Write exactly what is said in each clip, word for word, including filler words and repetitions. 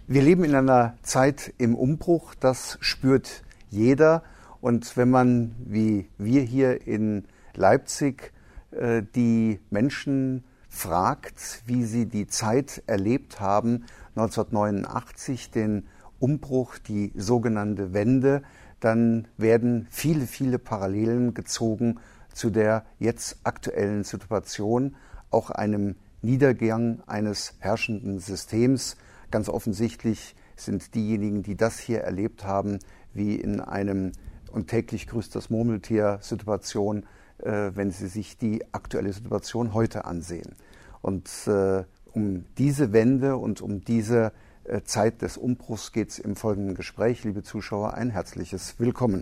Wir leben in einer Zeit im Umbruch, das spürt jeder. Und wenn man, wie wir hier in Leipzig, die Menschen fragt, wie sie die Zeit erlebt haben, neunzehnhundertneunundachtzig, den Umbruch, die sogenannte Wende, dann werden viele, viele Parallelen gezogen zu der jetzt aktuellen Situation, auch einem Niedergang eines herrschenden Systems. Ganz offensichtlich sind diejenigen, die das hier erlebt haben, wie in einem und täglich grüßt das Murmeltier-Situation, äh, wenn sie sich die aktuelle Situation heute ansehen. Und äh, um diese Wende und um diese äh, Zeit des Umbruchs geht es im folgenden Gespräch. Liebe Zuschauer, ein herzliches Willkommen.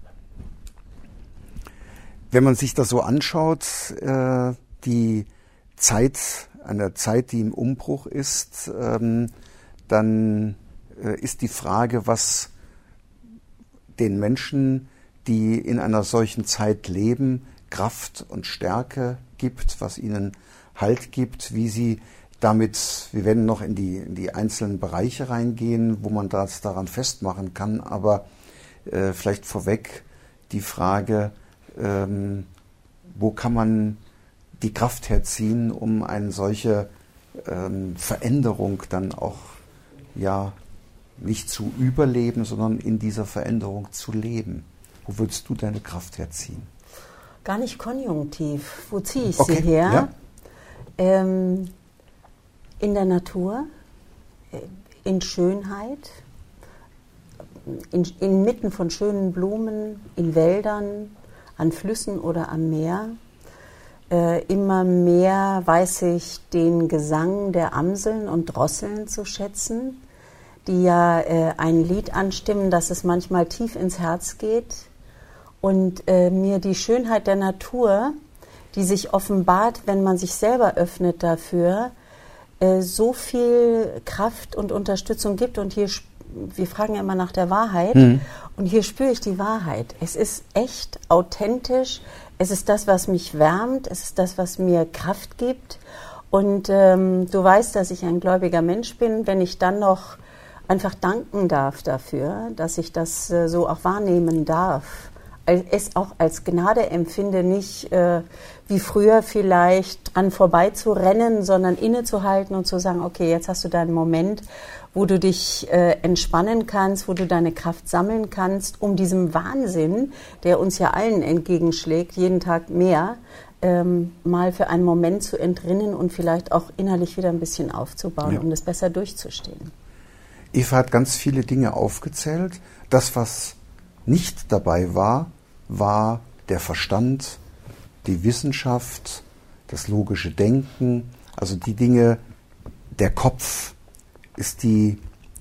Wenn man sich das so anschaut, äh, die Zeit, eine Zeit, die im Umbruch ist, ähm, dann äh, ist die Frage, was den Menschen, die in einer solchen Zeit leben, Kraft und Stärke gibt, was ihnen Halt gibt, wie sie damit, wir werden noch in die, in die einzelnen Bereiche reingehen, wo man das daran festmachen kann, aber äh, vielleicht vorweg die Frage, ähm, wo kann man die Kraft herziehen, um eine solche ähm, Veränderung dann auch ja nicht zu überleben, sondern in dieser Veränderung zu leben. Wo würdest du deine Kraft herziehen? Gar nicht konjunktiv. Wo ziehe ich okay, sie her? Ja. Ähm, in der Natur, in Schönheit, in, inmitten von schönen Blumen, in Wäldern, an Flüssen oder am Meer. Äh, immer mehr weiß ich den Gesang der Amseln und Drosseln zu schätzen, die ja äh, ein Lied anstimmen, dass es manchmal tief ins Herz geht und äh, mir die Schönheit der Natur, die sich offenbart, wenn man sich selber öffnet dafür, äh, so viel Kraft und Unterstützung gibt. Und hier, wir fragen ja immer nach der Wahrheit, mhm. und hier spüre ich die Wahrheit. Es ist echt authentisch, es ist das, was mich wärmt, es ist das, was mir Kraft gibt. Und ähm, du weißt, dass ich ein gläubiger Mensch bin, wenn ich dann noch einfach danken darf dafür, dass ich das äh, so auch wahrnehmen darf. Es auch als Gnade empfinde, nicht äh, wie früher vielleicht dran vorbei zu rennen, sondern innezuhalten und zu sagen, okay, jetzt hast du deinen Moment, wo du dich äh, entspannen kannst, wo du deine Kraft sammeln kannst, um diesem Wahnsinn, der uns ja allen entgegenschlägt, jeden Tag mehr, ähm, mal für einen Moment zu entrinnen und vielleicht auch innerlich wieder ein bisschen aufzubauen, ja. um das besser durchzustehen. Eva hat ganz viele Dinge aufgezählt. Das, was nicht dabei war, war der Verstand, die Wissenschaft, das logische Denken, also die Dinge, der Kopf ist die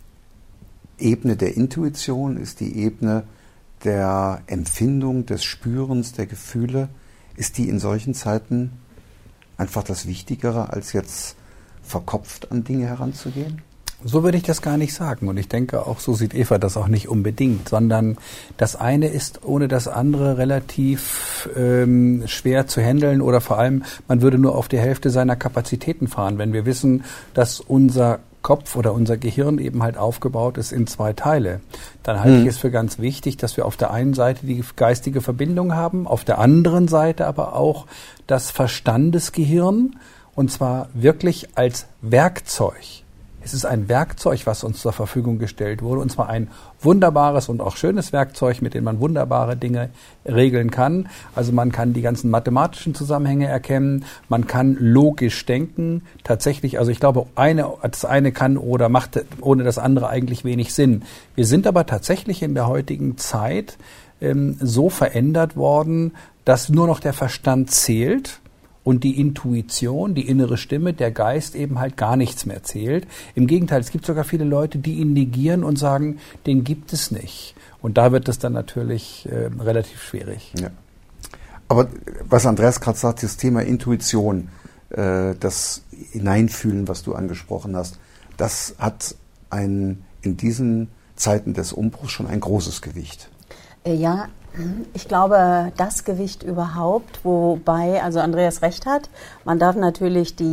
Ebene der Intuition, ist die Ebene der Empfindung, des Spürens, der Gefühle. Ist die in solchen Zeiten einfach das Wichtigere, als jetzt verkopft an Dinge heranzugehen? So würde ich das gar nicht sagen. Und ich denke, auch so sieht Eva das auch nicht unbedingt, sondern das eine ist ohne das andere relativ ähm, schwer zu handeln oder vor allem, man würde nur auf die Hälfte seiner Kapazitäten fahren, wenn wir wissen, dass unser Kopf oder unser Gehirn eben halt aufgebaut ist in zwei Teile. Dann halte hm. ich es für ganz wichtig, dass wir auf der einen Seite die geistige Verbindung haben, auf der anderen Seite aber auch das Verstandesgehirn, und zwar wirklich als Werkzeug. Es ist ein Werkzeug, was uns zur Verfügung gestellt wurde, und zwar ein wunderbares und auch schönes Werkzeug, mit dem man wunderbare Dinge regeln kann. Also man kann die ganzen mathematischen Zusammenhänge erkennen, man kann logisch denken. Tatsächlich, also ich glaube, eine, das eine kann oder macht ohne das andere eigentlich wenig Sinn. Wir sind aber tatsächlich in der heutigen Zeit ähm, so verändert worden, dass nur noch der Verstand zählt. Und die Intuition, die innere Stimme, der Geist eben halt gar nichts mehr zählt. Im Gegenteil, es gibt sogar viele Leute, die ihn negieren und sagen, den gibt es nicht. Und da wird es dann natürlich äh, relativ schwierig. Ja. Aber was Andreas gerade sagt, das Thema Intuition, äh, das Hineinfühlen, was du angesprochen hast, das hat ein, in diesen Zeiten des Umbruchs schon ein großes Gewicht. Ja, ich glaube, das Gewicht überhaupt, wobei, also Andreas recht hat, man darf natürlich die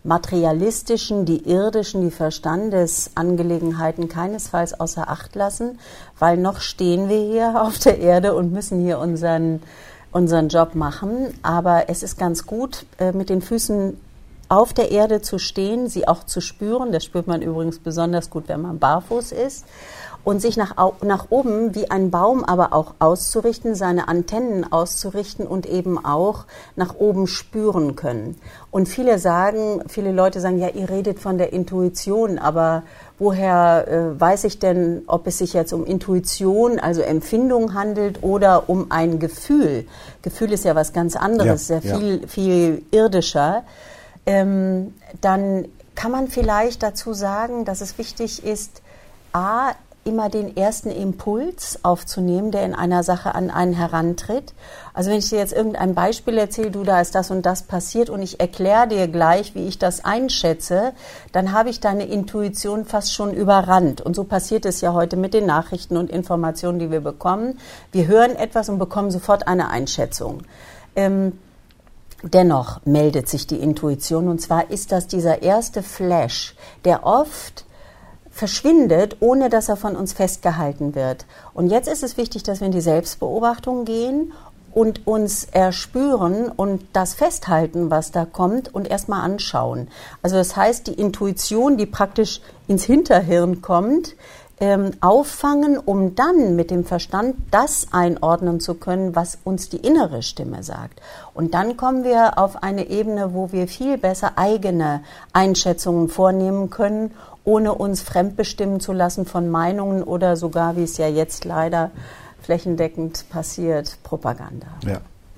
materialistischen, die irdischen, die Verstandesangelegenheiten keinesfalls außer Acht lassen, weil noch stehen wir hier auf der Erde und müssen hier unseren, unseren Job machen. Aber es ist ganz gut, mit den Füßen auf der Erde zu stehen, sie auch zu spüren. Das spürt man übrigens besonders gut, wenn man barfuß ist. Und sich nach, nach oben wie ein Baum aber auch auszurichten, seine Antennen auszurichten und eben auch nach oben spüren können. Und viele sagen, viele Leute sagen, ja, ihr redet von der Intuition, aber woher äh, weiß ich denn, ob es sich jetzt um Intuition, also Empfindung handelt oder um ein Gefühl? Gefühl ist ja was ganz anderes, ja, sehr viel, ja. viel irdischer. Ähm, dann kann man vielleicht dazu sagen, dass es wichtig ist, a, immer den ersten Impuls aufzunehmen, der in einer Sache an einen herantritt. Also wenn ich dir jetzt irgendein Beispiel erzähle, du, da ist das und das passiert und ich erkläre dir gleich, wie ich das einschätze, dann habe ich deine Intuition fast schon überrannt. Und so passiert es ja heute mit den Nachrichten und Informationen, die wir bekommen. Wir hören etwas und bekommen sofort eine Einschätzung. Ähm, dennoch meldet sich die Intuition, und zwar ist das dieser erste Flash, der oft verschwindet, ohne dass er von uns festgehalten wird. Und jetzt ist es wichtig, dass wir in die Selbstbeobachtung gehen und uns erspüren und das festhalten, was da kommt, und erstmal anschauen. Also das heißt, die Intuition, die praktisch ins Hinterhirn kommt, ähm, auffangen, um dann mit dem Verstand das einordnen zu können, was uns die innere Stimme sagt. Und dann kommen wir auf eine Ebene, wo wir viel besser eigene Einschätzungen vornehmen können, ohne uns fremdbestimmen zu lassen von Meinungen oder sogar, wie es ja jetzt leider flächendeckend passiert, Propaganda. Ja.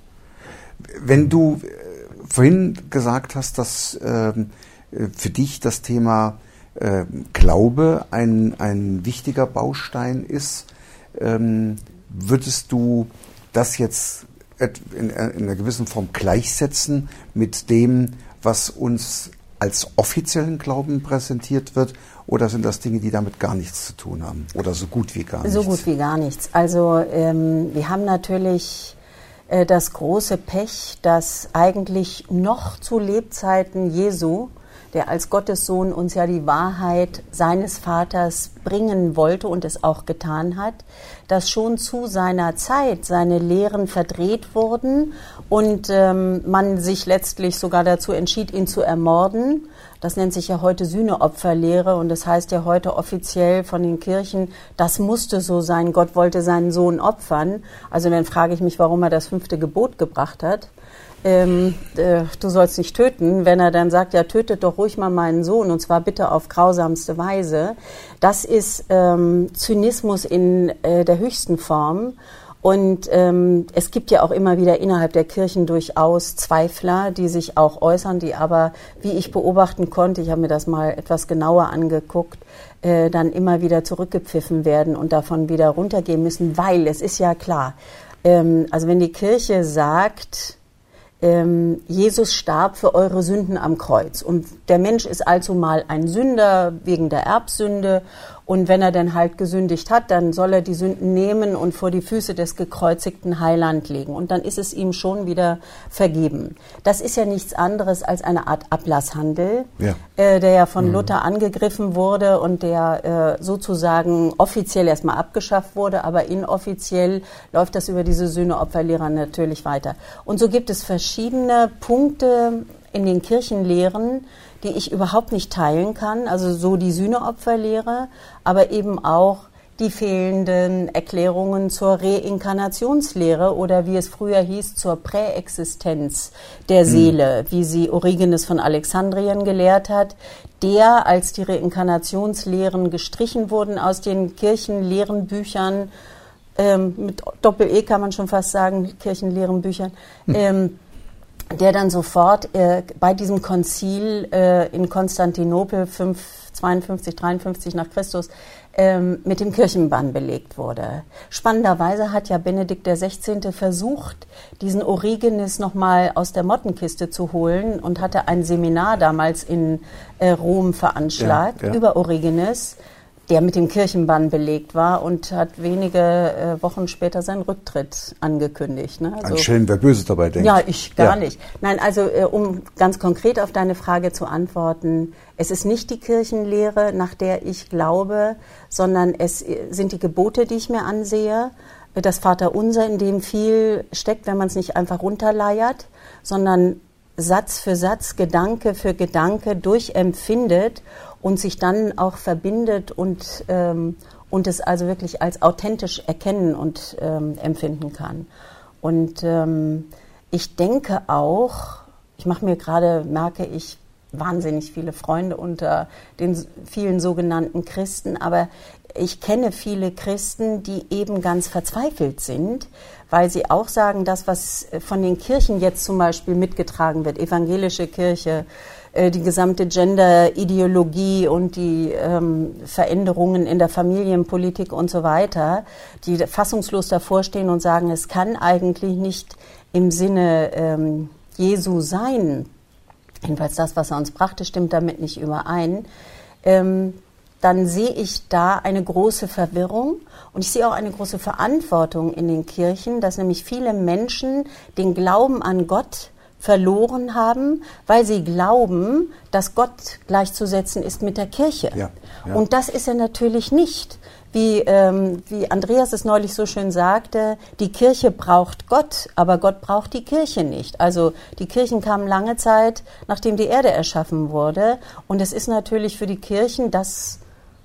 Wenn du vorhin gesagt hast, dass äh, für dich das Thema äh, Glaube ein, ein wichtiger Baustein ist, ähm, würdest du das jetzt in, in einer gewissen Form gleichsetzen mit dem, was uns als offiziellen Glauben präsentiert wird, oder sind das Dinge, die damit gar nichts zu tun haben oder so gut wie gar nichts? So gut wie gar nichts. Also ähm, wir haben natürlich äh, das große Pech, dass eigentlich noch zu Lebzeiten Jesu, der als Gottessohn uns ja die Wahrheit seines Vaters bringen wollte und es auch getan hat, dass schon zu seiner Zeit seine Lehren verdreht wurden und ähm, man sich letztlich sogar dazu entschied, ihn zu ermorden. Das nennt sich ja heute Sühneopferlehre, und das heißt ja heute offiziell von den Kirchen, das musste so sein, Gott wollte seinen Sohn opfern. Also dann frage ich mich, warum er das fünfte Gebot gebracht hat. Ähm, äh, du sollst nicht töten, wenn er dann sagt, ja, tötet doch ruhig mal meinen Sohn, und zwar bitte auf grausamste Weise. Das ist ähm, Zynismus in äh, der höchsten Form. Und ähm, es gibt ja auch immer wieder innerhalb der Kirchen durchaus Zweifler, die sich auch äußern, die aber, wie ich beobachten konnte, ich habe mir das mal etwas genauer angeguckt, äh, dann immer wieder zurückgepfiffen werden und davon wieder runtergehen müssen, weil es ist ja klar, ähm, also wenn die Kirche sagt, ähm, Jesus starb für eure Sünden am Kreuz und der Mensch ist also mal ein Sünder wegen der Erbsünde, und wenn er dann halt gesündigt hat, dann soll er die Sünden nehmen und vor die Füße des gekreuzigten Heiland legen. Und dann ist es ihm schon wieder vergeben. Das ist ja nichts anderes als eine Art Ablasshandel, ja. äh, der ja von mhm. Luther angegriffen wurde und der äh, sozusagen offiziell erstmal abgeschafft wurde, aber inoffiziell läuft das über diese Sühneopferlehre natürlich weiter. Und so gibt es verschiedene Punkte in den Kirchenlehren, die ich überhaupt nicht teilen kann, also so die Sühneopferlehre, aber eben auch die fehlenden Erklärungen zur Reinkarnationslehre oder wie es früher hieß, zur Präexistenz der Seele, mhm. wie sie Origenes von Alexandrien gelehrt hat, der, als die Reinkarnationslehren gestrichen wurden aus den Kirchenlehrenbüchern, ähm, mit Doppel-E kann man schon fast sagen, Kirchenlehrenbüchern, mhm. ähm, der dann sofort äh, bei diesem Konzil äh, in Konstantinopel zweiundfünfzig, dreiundfünfzig nach Christus ähm, mit dem Kirchenbann belegt wurde. Spannenderweise hat ja Benedikt der Sechzehnte versucht, diesen Origenes nochmal aus der Mottenkiste zu holen und hatte ein Seminar damals in äh, Rom veranschlagt ja, ja. über Origenes. der mit dem Kirchenbann belegt war und hat wenige äh, Wochen später seinen Rücktritt angekündigt. Ne? Also, ein Schelm, wer Böses dabei denkt. Ja, ich gar ja. nicht. Nein, also äh, um ganz konkret auf deine Frage zu antworten, es ist nicht die Kirchenlehre, nach der ich glaube, sondern es sind die Gebote, die ich mir ansehe, das Vaterunser, in dem viel steckt, wenn man es nicht einfach runterleiert, sondern Satz für Satz, Gedanke für Gedanke durchempfindet und sich dann auch verbindet und, ähm, und es also wirklich als authentisch erkennen und ähm, empfinden kann. Und ähm, ich denke auch, ich mache mir gerade, merke ich, wahnsinnig viele Freunde unter den vielen sogenannten Christen, aber ich kenne viele Christen, die eben ganz verzweifelt sind, weil sie auch sagen, das, was von den Kirchen jetzt zum Beispiel mitgetragen wird, evangelische Kirche, die gesamte Gender-Ideologie und die ähm, Veränderungen in der Familienpolitik und so weiter, die fassungslos davor stehen und sagen, es kann eigentlich nicht im Sinne ähm, Jesu sein, jedenfalls das, was er uns brachte, stimmt damit nicht überein, ähm, dann sehe ich da eine große Verwirrung und ich sehe auch eine große Verantwortung in den Kirchen, dass nämlich viele Menschen den Glauben an Gott verloren haben, weil sie glauben, dass Gott gleichzusetzen ist mit der Kirche. Ja, ja. Und das ist er natürlich nicht. Wie, ähm, wie Andreas es neulich so schön sagte, die Kirche braucht Gott, aber Gott braucht die Kirche nicht. Also die Kirchen kamen lange Zeit, nachdem die Erde erschaffen wurde. Und es ist natürlich für die Kirchen das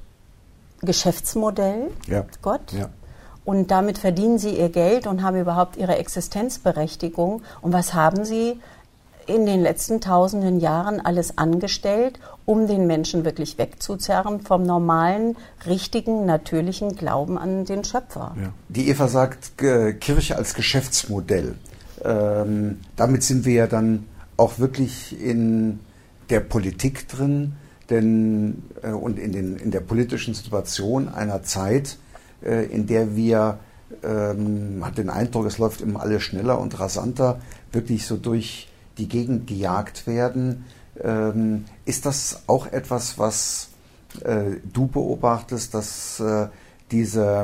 Geschäftsmodell, ja. Gott. Ja. Und damit verdienen sie ihr Geld und haben überhaupt ihre Existenzberechtigung. Und was haben sie in den letzten tausenden Jahren alles angestellt, um den Menschen wirklich wegzuzerren vom normalen, richtigen, natürlichen Glauben an den Schöpfer? Ja. Die Eva sagt, äh, Kirche als Geschäftsmodell. Ähm, damit sind wir ja dann auch wirklich in der Politik drin, denn äh, und in, den, in der politischen Situation einer Zeit, äh, in der wir, ähm, hat den Eindruck, es läuft immer alles schneller und rasanter, wirklich so durch die Gegend gejagt werden. Ähm, ist das auch etwas, was äh, du beobachtest, dass äh, diese,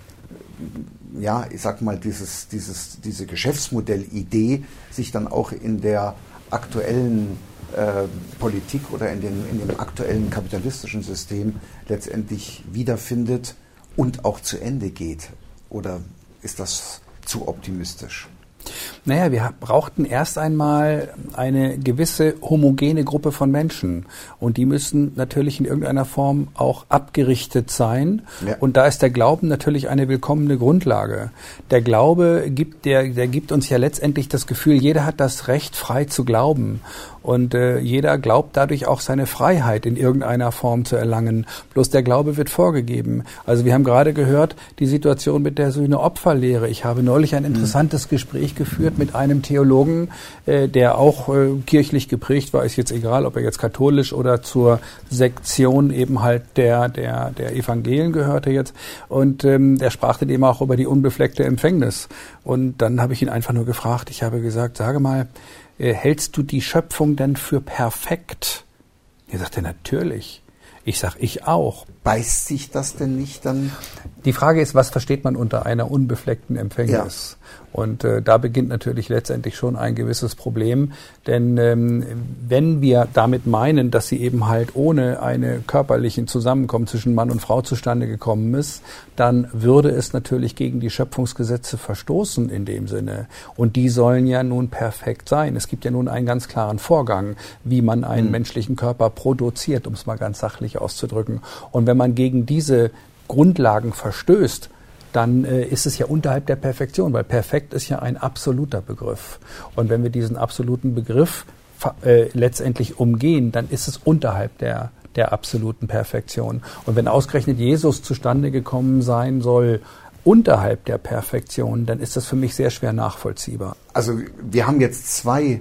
ja, ich sag mal, dieses, dieses, diese Geschäftsmodellidee sich dann auch in der aktuellen äh, Politik oder in, den, in dem aktuellen kapitalistischen System letztendlich wiederfindet und auch zu Ende geht? Oder ist das zu optimistisch? Naja, wir brauchten erst einmal eine gewisse homogene Gruppe von Menschen und die müssen natürlich in irgendeiner Form auch abgerichtet sein. Ja. Und da ist der Glauben natürlich eine willkommene Grundlage. Der Glaube gibt, der, der gibt uns ja letztendlich das Gefühl, jeder hat das Recht, frei zu glauben. Und äh, jeder glaubt dadurch auch seine Freiheit in irgendeiner Form zu erlangen. Bloß der Glaube wird vorgegeben. Also wir haben gerade gehört, die Situation mit der Sühne-Opferlehre. Ich habe neulich ein interessantes mhm. Gespräch geführt mit einem Theologen, äh, der auch äh, kirchlich geprägt war. Ist jetzt egal, ob er jetzt katholisch oder zur Sektion eben halt der der der Evangelien gehörte jetzt. Und ähm, der sprach dann eben auch über die unbefleckte Empfängnis. Und dann habe ich ihn einfach nur gefragt, ich habe gesagt, sage mal, hältst du die Schöpfung denn für perfekt? Er sagte, natürlich. Ich sag, ich auch. Beißt sich das denn nicht dann? Die Frage ist, was versteht man unter einer unbefleckten Empfängnis? Ja. Und äh, da beginnt natürlich letztendlich schon ein gewisses Problem, denn ähm, wenn wir damit meinen, dass sie eben halt ohne eine körperlichen Zusammenkommen zwischen Mann und Frau zustande gekommen ist, dann würde es natürlich gegen die Schöpfungsgesetze verstoßen in dem Sinne. Und die sollen ja nun perfekt sein. Es gibt ja nun einen ganz klaren Vorgang, wie man einen mhm. menschlichen Körper produziert, um es mal ganz sachlich auszudrücken. Und wenn man gegen diese Grundlagen verstößt, dann äh, ist es ja unterhalb der Perfektion, weil perfekt ist ja ein absoluter Begriff. Und wenn wir diesen absoluten Begriff äh, letztendlich umgehen, dann ist es unterhalb der, der absoluten Perfektion. Und wenn ausgerechnet Jesus zustande gekommen sein soll, unterhalb der Perfektion, dann ist das für mich sehr schwer nachvollziehbar. Also wir haben jetzt zwei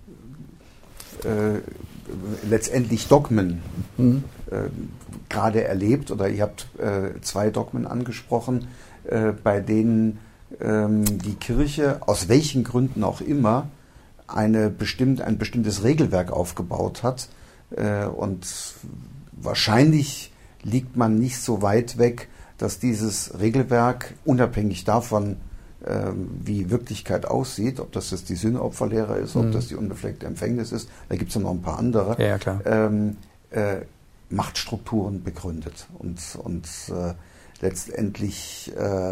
äh, letztendlich Dogmen mhm. äh, gerade erlebt, oder ihr habt äh, zwei Dogmen angesprochen, äh, bei denen ähm, die Kirche, aus welchen Gründen auch immer, eine bestimmt, ein bestimmtes Regelwerk aufgebaut hat. Äh, und wahrscheinlich liegt man nicht so weit weg, dass dieses Regelwerk, unabhängig davon, wie Wirklichkeit aussieht, ob das jetzt die Sühneopferlehre ist, ob mhm. das die unbefleckte Empfängnis ist, da gibt es ja noch ein paar andere, ja, ja, klar. Ähm, äh, Machtstrukturen begründet und, und äh, letztendlich äh,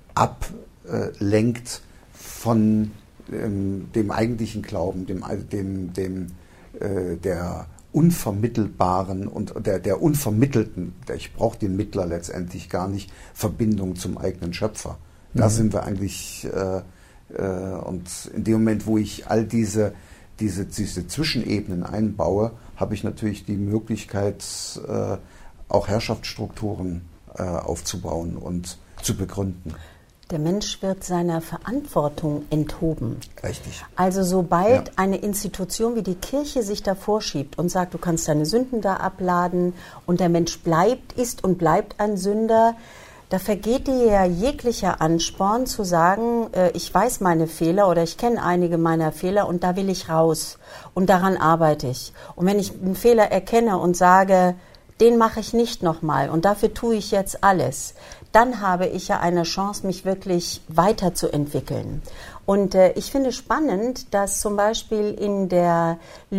ablenkt von ähm, dem eigentlichen Glauben, dem, dem, dem äh, der unvermittelbaren und der, der unvermittelten, der, ich brauche den Mittler letztendlich gar nicht, Verbindung zum eigenen Schöpfer. Da mhm. sind wir eigentlich, äh, äh, und in dem Moment, wo ich all diese, diese, diese Zwischenebenen einbaue, habe ich natürlich die Möglichkeit, äh, auch Herrschaftsstrukturen äh, aufzubauen und zu begründen. Der Mensch wird seiner Verantwortung enthoben. Richtig. Also sobald ja. eine Institution wie die Kirche sich davor schiebt und sagt, du kannst deine Sünden da abladen und der Mensch bleibt, ist und bleibt ein Sünder, da vergeht dir ja jeglicher Ansporn zu sagen, äh, ich weiß meine Fehler oder ich kenne einige meiner Fehler und da will ich raus und daran arbeite ich. Und wenn ich einen Fehler erkenne und sage, den mache ich nicht nochmal und dafür tue ich jetzt alles, dann habe ich ja eine Chance, mich wirklich weiterzuentwickeln. Und äh, ich finde spannend, dass zum Beispiel in der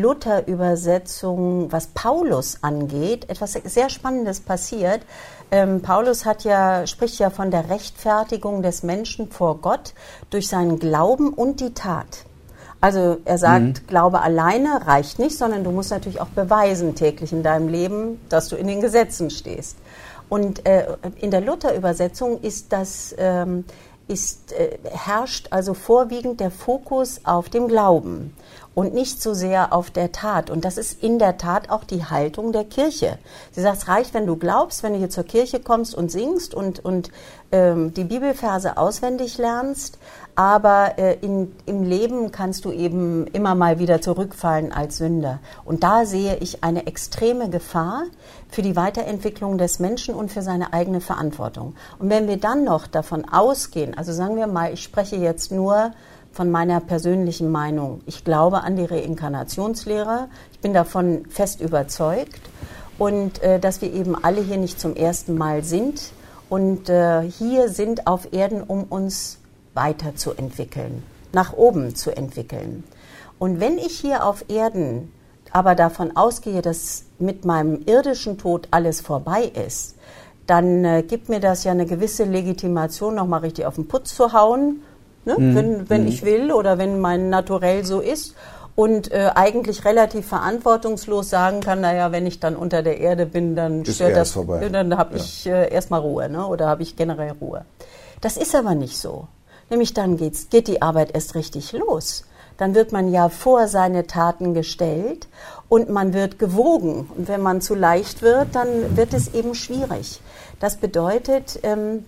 Luther-Übersetzung, was Paulus angeht, etwas sehr Spannendes passiert. Ähm, Paulus hat ja, spricht ja von der Rechtfertigung des Menschen vor Gott durch seinen Glauben und die Tat. Also er sagt, mhm. Glaube alleine reicht nicht, sondern du musst natürlich auch beweisen täglich in deinem Leben, dass du in den Gesetzen stehst. Und äh, in der Luther-Übersetzung ist das, ähm, ist, äh, herrscht also vorwiegend der Fokus auf dem Glauben und nicht so sehr auf der Tat. Und das ist in der Tat auch die Haltung der Kirche. Sie sagt, es reicht, wenn du glaubst, wenn du hier zur Kirche kommst und singst und, und ähm, die Bibelverse auswendig lernst, aber äh, in, im Leben kannst du eben immer mal wieder zurückfallen als Sünder. Und da sehe ich eine extreme Gefahr für die Weiterentwicklung des Menschen und für seine eigene Verantwortung. Und wenn wir dann noch davon ausgehen, also sagen wir mal, ich spreche jetzt nur von meiner persönlichen Meinung. Ich glaube an die Reinkarnationslehre. Ich bin davon fest überzeugt. Und äh, dass wir eben alle hier nicht zum ersten Mal sind und äh, hier sind auf Erden, um uns weiterzuentwickeln, nach oben zu entwickeln. Und wenn ich hier auf Erden aber davon ausgehe, dass mit meinem irdischen Tod alles vorbei ist, dann äh, gibt mir das ja eine gewisse Legitimation, nochmal richtig auf den Putz zu hauen, ne? mhm. wenn, wenn mhm. ich will oder wenn mein Naturell so ist. Und äh, eigentlich relativ verantwortungslos sagen kann, naja, wenn ich dann unter der Erde bin, dann ist stört das, vorbei. Dann habe ja. ich äh, erstmal Ruhe, ne? Oder habe ich generell Ruhe. Das ist aber nicht so. Nämlich dann geht's, geht die Arbeit erst richtig los. Dann wird man ja vor seine Taten gestellt und man wird gewogen. Und wenn man zu leicht wird, dann wird es eben schwierig. Das bedeutet, ähm,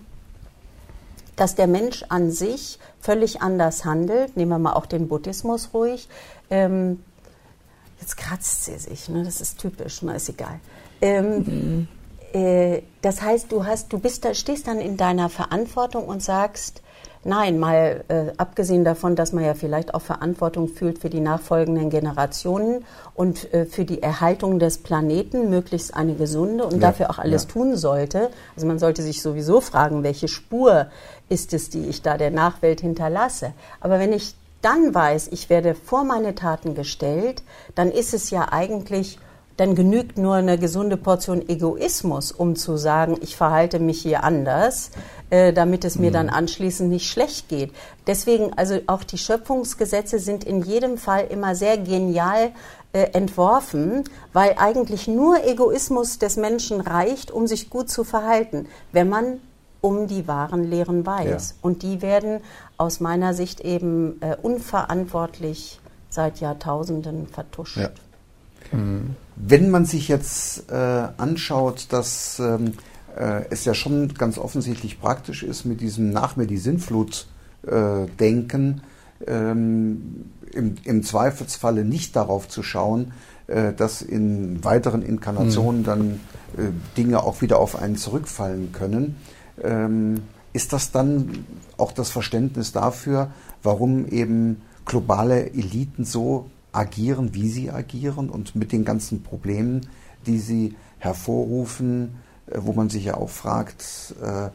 dass der Mensch an sich völlig anders handelt. Nehmen wir mal auch den Buddhismus ruhig. Ähm, jetzt kratzt sie sich, ne? Das ist typisch, na ist egal. Ähm, mhm. äh, das heißt, du hast, du bist da, stehst dann in deiner Verantwortung und sagst, nein, mal äh, abgesehen davon, dass man ja vielleicht auch Verantwortung fühlt für die nachfolgenden Generationen und äh, für die Erhaltung des Planeten, möglichst eine gesunde und ja, dafür auch alles ja. tun sollte. Also man sollte sich sowieso fragen, welche Spur ist es, die ich da der Nachwelt hinterlasse. Aber wenn ich dann weiß, ich werde vor meine Taten gestellt, dann ist es ja eigentlich, dann genügt nur eine gesunde Portion Egoismus, um zu sagen, ich verhalte mich hier anders, äh, damit es mir mhm. dann anschließend nicht schlecht geht. Deswegen, also auch die Schöpfungsgesetze sind in jedem Fall immer sehr genial äh, entworfen, weil eigentlich nur Egoismus des Menschen reicht, um sich gut zu verhalten, wenn man um die wahren Lehren weiß. Ja. Und die werden aus meiner Sicht eben äh, unverantwortlich seit Jahrtausenden vertuscht. Ja. Mhm. Wenn man sich jetzt äh, anschaut, dass ähm, äh, es ja schon ganz offensichtlich praktisch ist, mit diesem nach mir die Sintflut äh, denken, ähm, im, im Zweifelsfalle nicht darauf zu schauen, äh, dass in weiteren Inkarnationen mhm. dann äh, Dinge auch wieder auf einen zurückfallen können, ähm, ist das dann auch das Verständnis dafür, warum eben globale Eliten so agieren, wie sie agieren und mit den ganzen Problemen, die sie hervorrufen, wo man sich ja auch fragt, äh,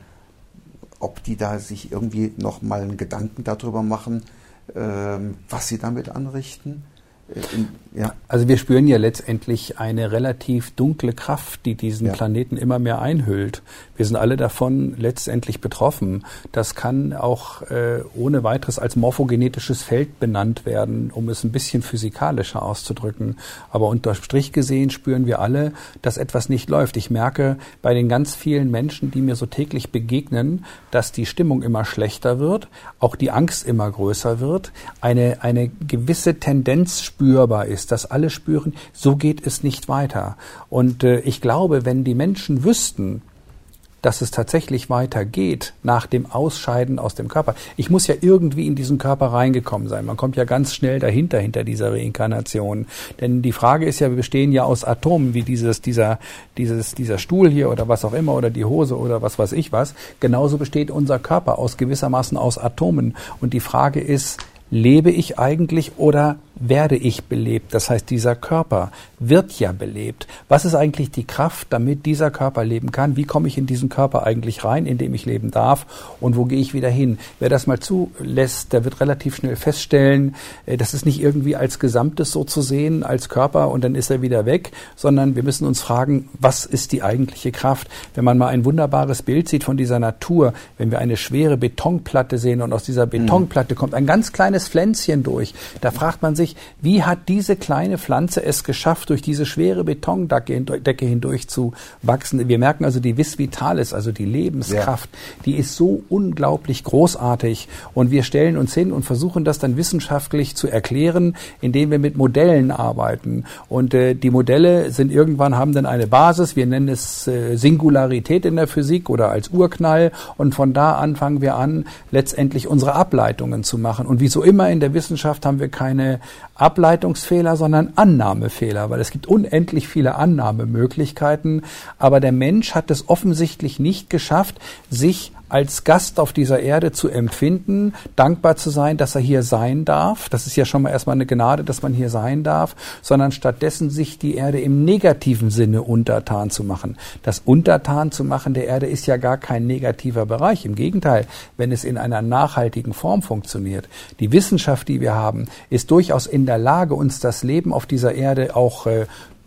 ob die da sich irgendwie noch mal einen Gedanken darüber machen, äh, was sie damit anrichten. In, ja. Also wir spüren ja letztendlich eine relativ dunkle Kraft, die diesen ja. Planeten immer mehr einhüllt. Wir sind alle davon letztendlich betroffen. Das kann auch äh, ohne weiteres als morphogenetisches Feld benannt werden, um es ein bisschen physikalischer auszudrücken. Aber unterm Strich gesehen spüren wir alle, dass etwas nicht läuft. Ich merke bei den ganz vielen Menschen, die mir so täglich begegnen, dass die Stimmung immer schlechter wird, auch die Angst immer größer wird, eine, eine gewisse Tendenz spürbar ist, dass alle spüren, so geht es nicht weiter. Und äh, ich glaube, wenn die Menschen wüssten, dass es tatsächlich weitergeht nach dem Ausscheiden aus dem Körper. Ich muss ja irgendwie in diesen Körper reingekommen sein. Man kommt ja ganz schnell dahinter, hinter dieser Reinkarnation. Denn die Frage ist ja, wir bestehen ja aus Atomen, wie dieses, dieser, dieses, dieser Stuhl hier oder was auch immer oder die Hose oder was weiß ich was. Genauso besteht unser Körper aus gewissermaßen aus Atomen. Und die Frage ist, lebe ich eigentlich oder werde ich belebt? Das heißt, dieser Körper wird ja belebt. Was ist eigentlich die Kraft, damit dieser Körper leben kann? Wie komme ich in diesen Körper eigentlich rein, in dem ich leben darf? Und wo gehe ich wieder hin? Wer das mal zulässt, der wird relativ schnell feststellen, das ist nicht irgendwie als Gesamtes so zu sehen, als Körper und dann ist er wieder weg, sondern wir müssen uns fragen, was ist die eigentliche Kraft? Wenn man mal ein wunderbares Bild sieht von dieser Natur, wenn wir eine schwere Betonplatte sehen und aus dieser Betonplatte kommt ein ganz kleines Pflänzchen durch, da fragt man sich, wie hat diese kleine Pflanze es geschafft, durch diese schwere Betondecke hindurch zu wachsen? Wir merken also, die Vis Vitalis, also die Lebenskraft, ja. die ist so unglaublich großartig. Und wir stellen uns hin und versuchen das dann wissenschaftlich zu erklären, indem wir mit Modellen arbeiten. Und äh, die Modelle sind irgendwann, haben dann eine Basis. Wir nennen es äh, Singularität in der Physik oder als Urknall. Und von da an fangen wir an, letztendlich unsere Ableitungen zu machen. Und wie so immer in der Wissenschaft haben wir keine Ableitungsfehler, sondern Annahmefehler, weil es gibt unendlich viele Annahmemöglichkeiten, aber der Mensch hat es offensichtlich nicht geschafft, sich als Gast auf dieser Erde zu empfinden, dankbar zu sein, dass er hier sein darf. Das ist ja schon mal erstmal eine Gnade, dass man hier sein darf, sondern stattdessen sich die Erde im negativen Sinne untertan zu machen. Das Untertan zu machen der Erde ist ja gar kein negativer Bereich. Im Gegenteil, wenn es in einer nachhaltigen Form funktioniert. Die Wissenschaft, die wir haben, ist durchaus in der Lage, uns das Leben auf dieser Erde auch äh,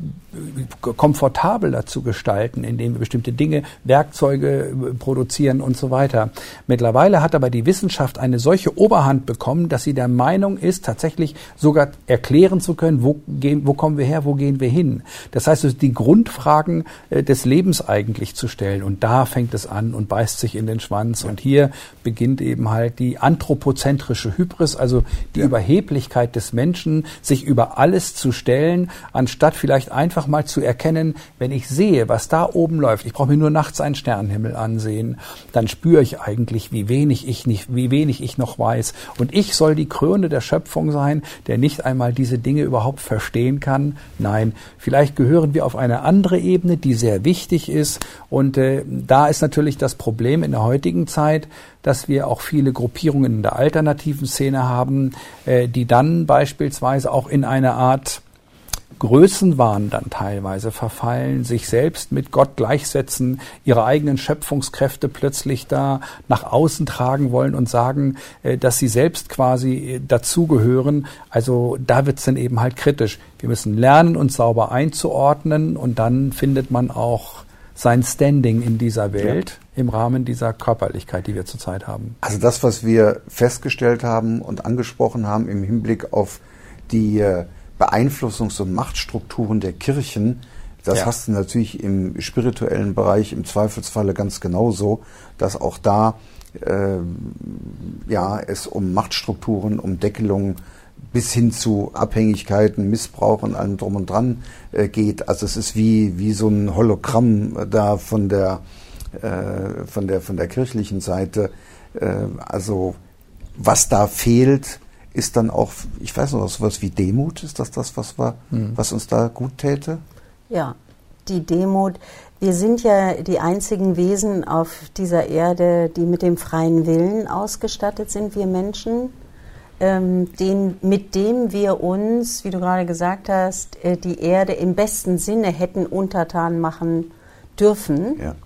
komfortabler zu gestalten, indem wir bestimmte Dinge, Werkzeuge produzieren und so weiter. Mittlerweile hat aber die Wissenschaft eine solche Oberhand bekommen, dass sie der Meinung ist, tatsächlich sogar erklären zu können, wo gehen, wo kommen wir her, wo gehen wir hin. Das heißt, die Grundfragen des Lebens eigentlich zu stellen. Und da fängt es an und beißt sich in den Schwanz. Und hier beginnt eben halt die anthropozentrische Hybris, also die ja. Überheblichkeit des Menschen, sich über alles zu stellen, anstatt vielleicht einfach mal zu erkennen, wenn ich sehe, was da oben läuft, ich brauche mir nur nachts einen Sternenhimmel ansehen, dann spüre ich eigentlich, wie wenig ich nicht, wie wenig ich noch weiß. Und ich soll die Krone der Schöpfung sein, der nicht einmal diese Dinge überhaupt verstehen kann. Nein, vielleicht gehören wir auf eine andere Ebene, die sehr wichtig ist. Und äh, da ist natürlich das Problem in der heutigen Zeit, dass wir auch viele Gruppierungen in der alternativen Szene haben, äh, die dann beispielsweise auch in eine Art Größenwahn dann teilweise verfallen, sich selbst mit Gott gleichsetzen, ihre eigenen Schöpfungskräfte plötzlich da nach außen tragen wollen und sagen, dass sie selbst quasi dazugehören. Also da wird's dann eben halt kritisch. Wir müssen lernen, uns sauber einzuordnen und dann findet man auch sein Standing in dieser Welt ja. im Rahmen dieser Körperlichkeit, die wir zurzeit haben. Also das, was wir festgestellt haben und angesprochen haben im Hinblick auf die Beeinflussungs- und Machtstrukturen der Kirchen, das ja. hast du natürlich im spirituellen Bereich im Zweifelsfalle ganz genauso, dass auch da äh, ja es um Machtstrukturen, um Deckelung bis hin zu Abhängigkeiten, Missbrauch und allem drum und dran äh, geht. Also es ist wie wie so ein Hologramm da von der äh, von der von der kirchlichen Seite. Äh, also was da fehlt, ist dann auch, ich weiß noch, sowas wie Demut, ist das das, was, wir, mhm. was uns da gut täte? Ja, die Demut. Wir sind ja die einzigen Wesen auf dieser Erde, die mit dem freien Willen ausgestattet sind, wir Menschen, ähm, den, mit dem wir uns, wie du gerade gesagt hast, äh, die Erde im besten Sinne hätten untertan machen dürfen. Ja.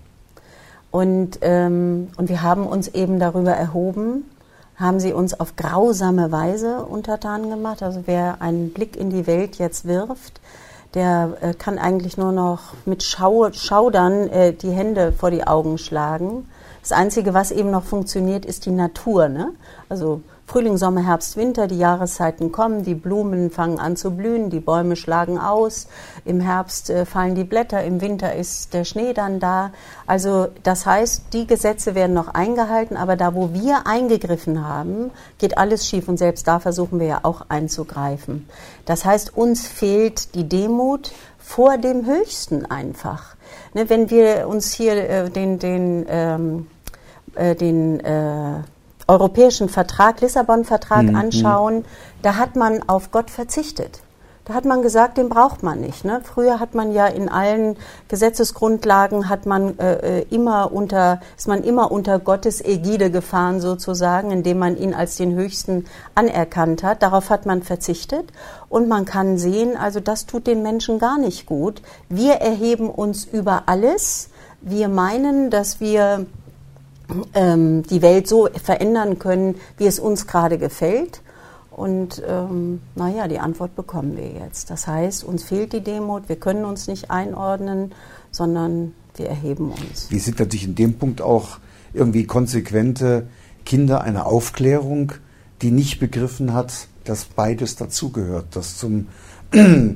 Und, ähm, und wir haben uns eben darüber erhoben, haben sie uns auf grausame Weise untertan gemacht. Also wer einen Blick in die Welt jetzt wirft, der äh, kann eigentlich nur noch mit Schau- Schaudern äh, die Hände vor die Augen schlagen. Das Einzige, was eben noch funktioniert, ist die Natur, ne? Also Frühling, Sommer, Herbst, Winter, die Jahreszeiten kommen, die Blumen fangen an zu blühen, die Bäume schlagen aus, im Herbst äh, fallen die Blätter, im Winter ist der Schnee dann da. Also das heißt, die Gesetze werden noch eingehalten, aber da, wo wir eingegriffen haben, geht alles schief und selbst da versuchen wir ja auch einzugreifen. Das heißt, uns fehlt die Demut vor dem Höchsten einfach. Ne, wenn wir uns hier äh, den, den, ähm, äh, den äh, Europäischen Vertrag, Lissabon-Vertrag mhm. anschauen, da hat man auf Gott verzichtet. Da hat man gesagt, den braucht man nicht. Ne? Früher hat man ja in allen Gesetzesgrundlagen hat man äh, immer unter, ist man immer unter Gottes Ägide gefahren sozusagen, indem man ihn als den Höchsten anerkannt hat. Darauf hat man verzichtet und man kann sehen, also das tut den Menschen gar nicht gut. Wir erheben uns über alles. Wir meinen, dass wir ähm, die Welt so verändern können, wie es uns gerade gefällt. Und ähm, naja, die Antwort bekommen wir jetzt. Das heißt, uns fehlt die Demut, wir können uns nicht einordnen, sondern wir erheben uns. Wir sind natürlich in dem Punkt auch irgendwie konsequente Kinder einer Aufklärung, die nicht begriffen hat, dass beides dazugehört, dass zum äh,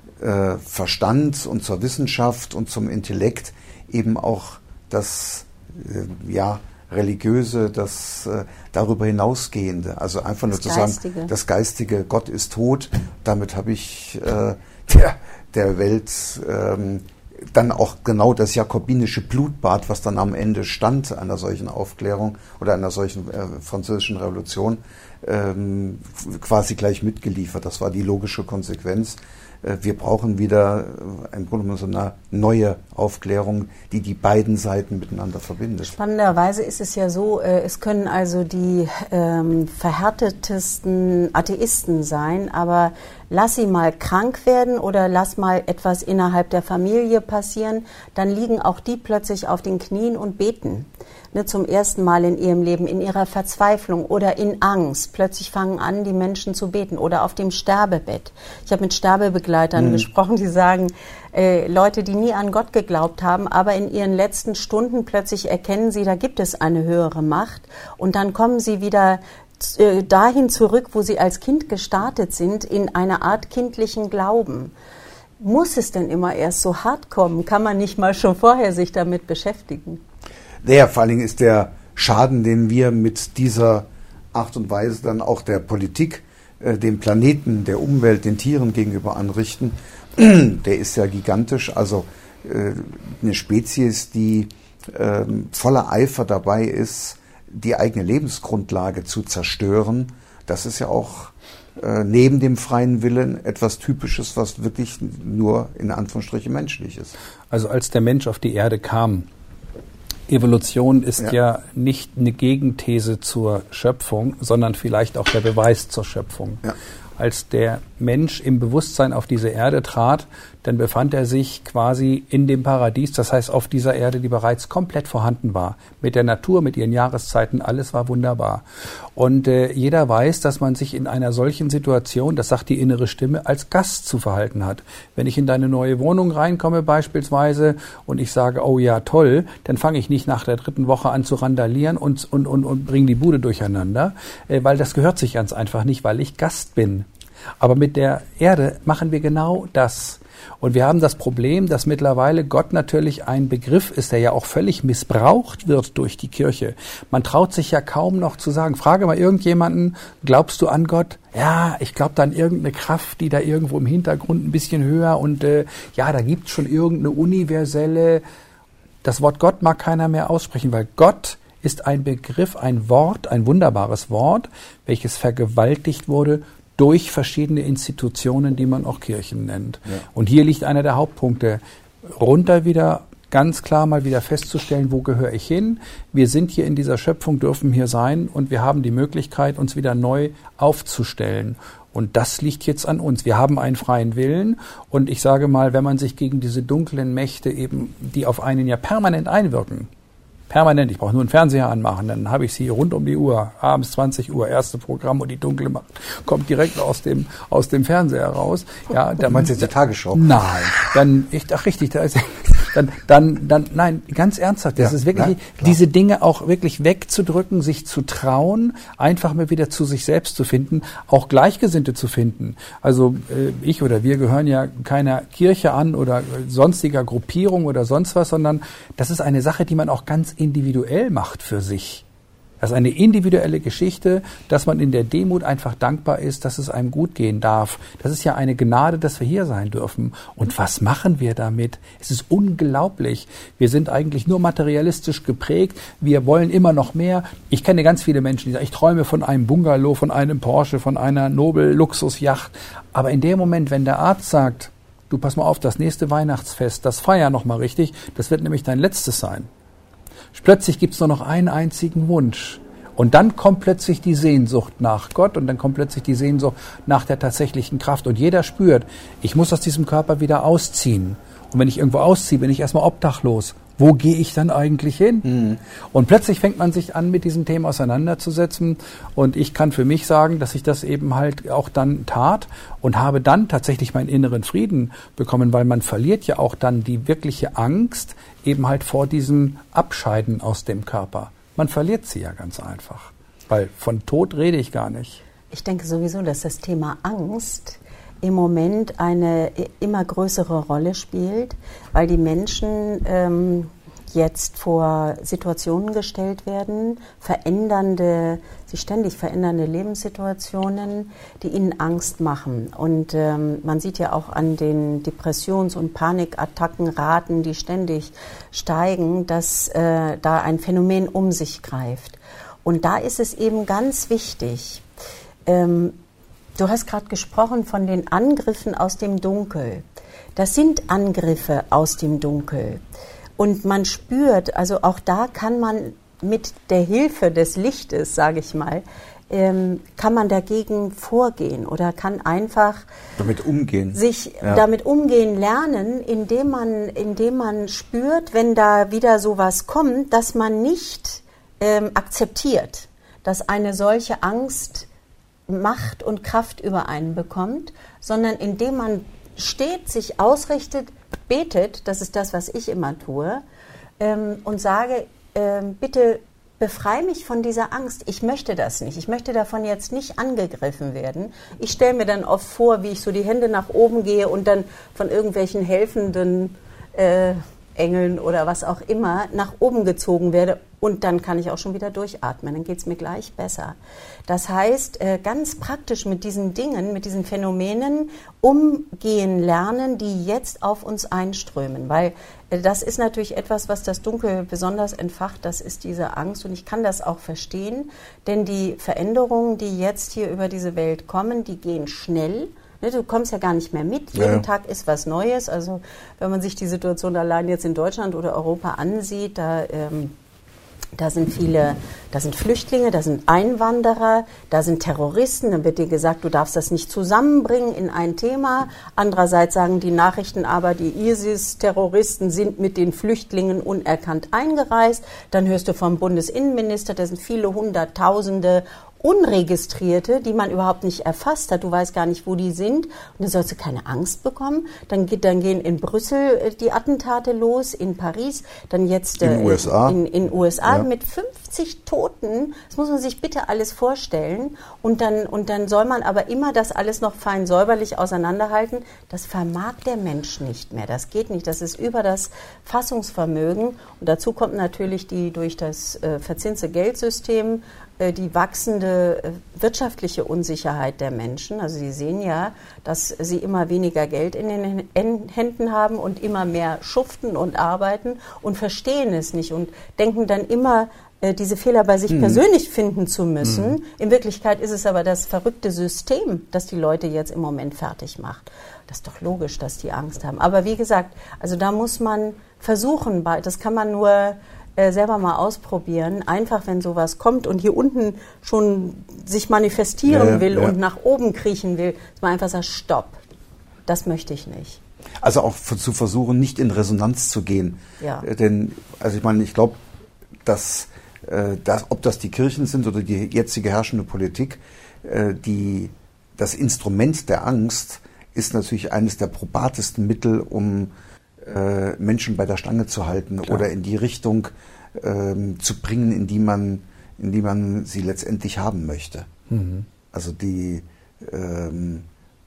Verstand und zur Wissenschaft und zum Intellekt eben auch das äh, ja, religiöse, das äh, darüber hinausgehende, also einfach nur das zu Geistige. sagen, das Geistige, Gott ist tot, damit habe ich äh, der, der Welt ähm, dann auch genau das jakobinische Blutbad, was dann am Ende stand einer solchen Aufklärung oder einer solchen äh, französischen Revolution, ähm, quasi gleich mitgeliefert. Das war die logische Konsequenz. Wir brauchen wieder im Grunde genommen so eine neue Aufklärung, die die beiden Seiten miteinander verbindet. Spannenderweise ist es ja so, es können also die ähm, verhärtetesten Atheisten sein, aber lass sie mal krank werden oder lass mal etwas innerhalb der Familie passieren, dann liegen auch die plötzlich auf den Knien und beten. Ne, zum ersten Mal in ihrem Leben, in ihrer Verzweiflung oder in Angst. Plötzlich fangen an, die Menschen zu beten oder auf dem Sterbebett. Ich habe mit Sterbebegleitern mhm. gesprochen, die sagen, äh, Leute, die nie an Gott geglaubt haben, aber in ihren letzten Stunden plötzlich erkennen sie, da gibt es eine höhere Macht und dann kommen sie wieder äh, dahin zurück, wo sie als Kind gestartet sind, in eine Art kindlichen Glauben. Muss es denn immer erst so hart kommen? Kann man nicht mal schon vorher sich damit beschäftigen? Naja, vor allen Dingen ist der Schaden, den wir mit dieser Art und Weise dann auch der Politik, äh, dem Planeten, der Umwelt, den Tieren gegenüber anrichten, der ist ja gigantisch. Also äh, eine Spezies, die äh, voller Eifer dabei ist, die eigene Lebensgrundlage zu zerstören, das ist ja auch äh, neben dem freien Willen etwas Typisches, was wirklich nur in Anführungsstrichen menschlich ist. Also als der Mensch auf die Erde kam, Evolution ist ja. ja nicht eine Gegenthese zur Schöpfung, sondern vielleicht auch der Beweis zur Schöpfung. Ja. Als der Mensch im Bewusstsein auf diese Erde trat, dann befand er sich quasi in dem Paradies, das heißt auf dieser Erde, die bereits komplett vorhanden war. Mit der Natur, mit ihren Jahreszeiten, alles war wunderbar. Und äh, jeder weiß, dass man sich in einer solchen Situation, das sagt die innere Stimme, als Gast zu verhalten hat. Wenn ich in deine neue Wohnung reinkomme beispielsweise und ich sage, oh ja, toll, dann fange ich nicht nach der dritten Woche an zu randalieren und, und, und, und bringe die Bude durcheinander, äh, weil das gehört sich ganz einfach nicht, weil ich Gast bin. Aber mit der Erde machen wir genau das. Und wir haben das Problem, dass mittlerweile Gott natürlich ein Begriff ist, der ja auch völlig missbraucht wird durch die Kirche. Man traut sich ja kaum noch zu sagen, frage mal irgendjemanden, glaubst du an Gott? Ja, ich glaube da an irgendeine Kraft, die da irgendwo im Hintergrund ein bisschen höher und äh, ja, da gibt's schon irgendeine universelle, das Wort Gott mag keiner mehr aussprechen, weil Gott ist ein Begriff, ein Wort, ein wunderbares Wort, welches vergewaltigt wurde durch verschiedene Institutionen, die man auch Kirchen nennt. Ja. Und hier liegt einer der Hauptpunkte. Runter wieder, ganz klar mal wieder festzustellen, wo gehöre ich hin? Wir sind hier in dieser Schöpfung, dürfen hier sein und wir haben die Möglichkeit, uns wieder neu aufzustellen. Und das liegt jetzt an uns. Wir haben einen freien Willen und ich sage mal, wenn man sich gegen diese dunklen Mächte eben, die auf einen ja permanent einwirken, permanent, ich brauche nur einen Fernseher anmachen, dann habe ich sie rund um die Uhr, abends zwanzig Uhr, erste Programm und die dunkle Macht kommt direkt aus dem aus dem Fernseher raus. Ja, da meinst du jetzt die Tagesschau? Nein, dann ich ach richtig, da ist dann dann dann nein, ganz ernsthaft, das ja, ist wirklich na, diese Dinge auch wirklich wegzudrücken, sich zu trauen, einfach mal wieder zu sich selbst zu finden, auch Gleichgesinnte zu finden. Also äh, ich oder wir gehören ja keiner Kirche an oder sonstiger Gruppierung oder sonst was, sondern das ist eine Sache, die man auch ganz individuell macht für sich. Das ist eine individuelle Geschichte, dass man in der Demut einfach dankbar ist, dass es einem gut gehen darf. Das ist ja eine Gnade, dass wir hier sein dürfen. Und was machen wir damit? Es ist unglaublich. Wir sind eigentlich nur materialistisch geprägt. Wir wollen immer noch mehr. Ich kenne ganz viele Menschen, die sagen, ich träume von einem Bungalow, von einem Porsche, von einer Nobel-Luxusjacht. Aber in dem Moment, wenn der Arzt sagt, du pass mal auf, das nächste Weihnachtsfest, das feier noch mal richtig, das wird nämlich dein letztes sein. Plötzlich gibt es nur noch einen einzigen Wunsch. Und dann kommt plötzlich die Sehnsucht nach Gott und dann kommt plötzlich die Sehnsucht nach der tatsächlichen Kraft. Und jeder spürt, ich muss aus diesem Körper wieder ausziehen. Und wenn ich irgendwo ausziehe, bin ich erstmal obdachlos. Wo gehe ich dann eigentlich hin? Mhm. Und plötzlich fängt man sich an, mit diesen Themen auseinanderzusetzen. Und ich kann für mich sagen, dass ich das eben halt auch dann tat und habe dann tatsächlich meinen inneren Frieden bekommen, weil man verliert ja auch dann die wirkliche Angst eben halt vor diesem Abscheiden aus dem Körper. Man verliert sie ja ganz einfach, weil von Tod rede ich gar nicht. Ich denke sowieso, dass das Thema Angst im Moment eine immer größere Rolle spielt, weil die Menschen ähm, jetzt vor Situationen gestellt werden, verändernde, sich ständig verändernde Lebenssituationen, die ihnen Angst machen. Und ähm, man sieht ja auch an den Depressions- und Panikattackenraten, die ständig steigen, dass äh, da ein Phänomen um sich greift. Und da ist es eben ganz wichtig, ähm, du hast gerade gesprochen von den Angriffen aus dem Dunkel. Das sind Angriffe aus dem Dunkel. Und man spürt, also auch da kann man mit der Hilfe des Lichtes, sage ich mal, ähm, kann man dagegen vorgehen oder kann einfach damit umgehen. sich ja. damit umgehen lernen, indem man, indem man spürt, wenn da wieder sowas kommt, dass man nicht ähm, akzeptiert, dass eine solche Angst Macht und Kraft über einen bekommt, sondern indem man steht, sich ausrichtet, betet, das ist das, was ich immer tue, ähm, und sage, ähm, bitte befreie mich von dieser Angst. Ich möchte das nicht. Ich möchte davon jetzt nicht angegriffen werden. Ich stelle mir dann oft vor, wie ich so die Hände nach oben gehe und dann von irgendwelchen helfenden äh, Engeln oder was auch immer nach oben gezogen werde und dann kann ich auch schon wieder durchatmen, dann geht es mir gleich besser. Das heißt, ganz praktisch mit diesen Dingen, mit diesen Phänomenen umgehen lernen, die jetzt auf uns einströmen, weil das ist natürlich etwas, was das Dunkel besonders entfacht, das ist diese Angst und ich kann das auch verstehen, denn die Veränderungen, die jetzt hier über diese Welt kommen, die gehen schnell. Du kommst ja gar nicht mehr mit. Jeden ja. Tag ist was Neues. Also wenn man sich die Situation allein jetzt in Deutschland oder Europa ansieht, da, ähm, da sind viele, da sind Flüchtlinge, da sind Einwanderer, da sind Terroristen. Dann wird dir gesagt, du darfst das nicht zusammenbringen in ein Thema. Andererseits sagen die Nachrichten aber, die ISIS-Terroristen sind mit den Flüchtlingen unerkannt eingereist. Dann hörst du vom Bundesinnenminister, da sind viele Hunderttausende Unregistrierte, die man überhaupt nicht erfasst hat. Du weißt gar nicht, wo die sind. Und dann sollst du keine Angst bekommen. Dann, geht, dann gehen in Brüssel die Attentate los, in Paris, dann jetzt in den U S A, in, in U S A ja. mit fünfzig Toten. Das muss man sich bitte alles vorstellen. Und dann, und dann soll man aber immer das alles noch fein säuberlich auseinanderhalten. Das vermag der Mensch nicht mehr. Das geht nicht. Das ist über das Fassungsvermögen. Und dazu kommt natürlich die durch das äh, verzinste Geldsystem die wachsende wirtschaftliche Unsicherheit der Menschen. Also Sie sehen ja, dass sie immer weniger Geld in den Händen haben und immer mehr schuften und arbeiten und verstehen es nicht und denken dann immer, diese Fehler bei sich mhm. persönlich finden zu müssen. Mhm. In Wirklichkeit ist es aber das verrückte System, das die Leute jetzt im Moment fertig macht. Das ist doch logisch, dass die Angst haben. Aber wie gesagt, also da muss man versuchen, das kann man nur äh, selber mal ausprobieren, einfach wenn sowas kommt und hier unten schon sich manifestieren ja, will ja. und nach oben kriechen will, dass man einfach sagt, stopp, das möchte ich nicht. Also auch zu versuchen, nicht in Resonanz zu gehen. Ja. Denn, also ich meine, ich glaube, dass, äh, dass, ob das die Kirchen sind oder die jetzige herrschende Politik, äh, die, das Instrument der Angst ist natürlich eines der probatesten Mittel, um äh, Menschen bei der Stange zu halten. Klar. Oder in die Richtung äh, zu bringen, in die man, in die man sie letztendlich haben möchte. Mhm. Also die ähm,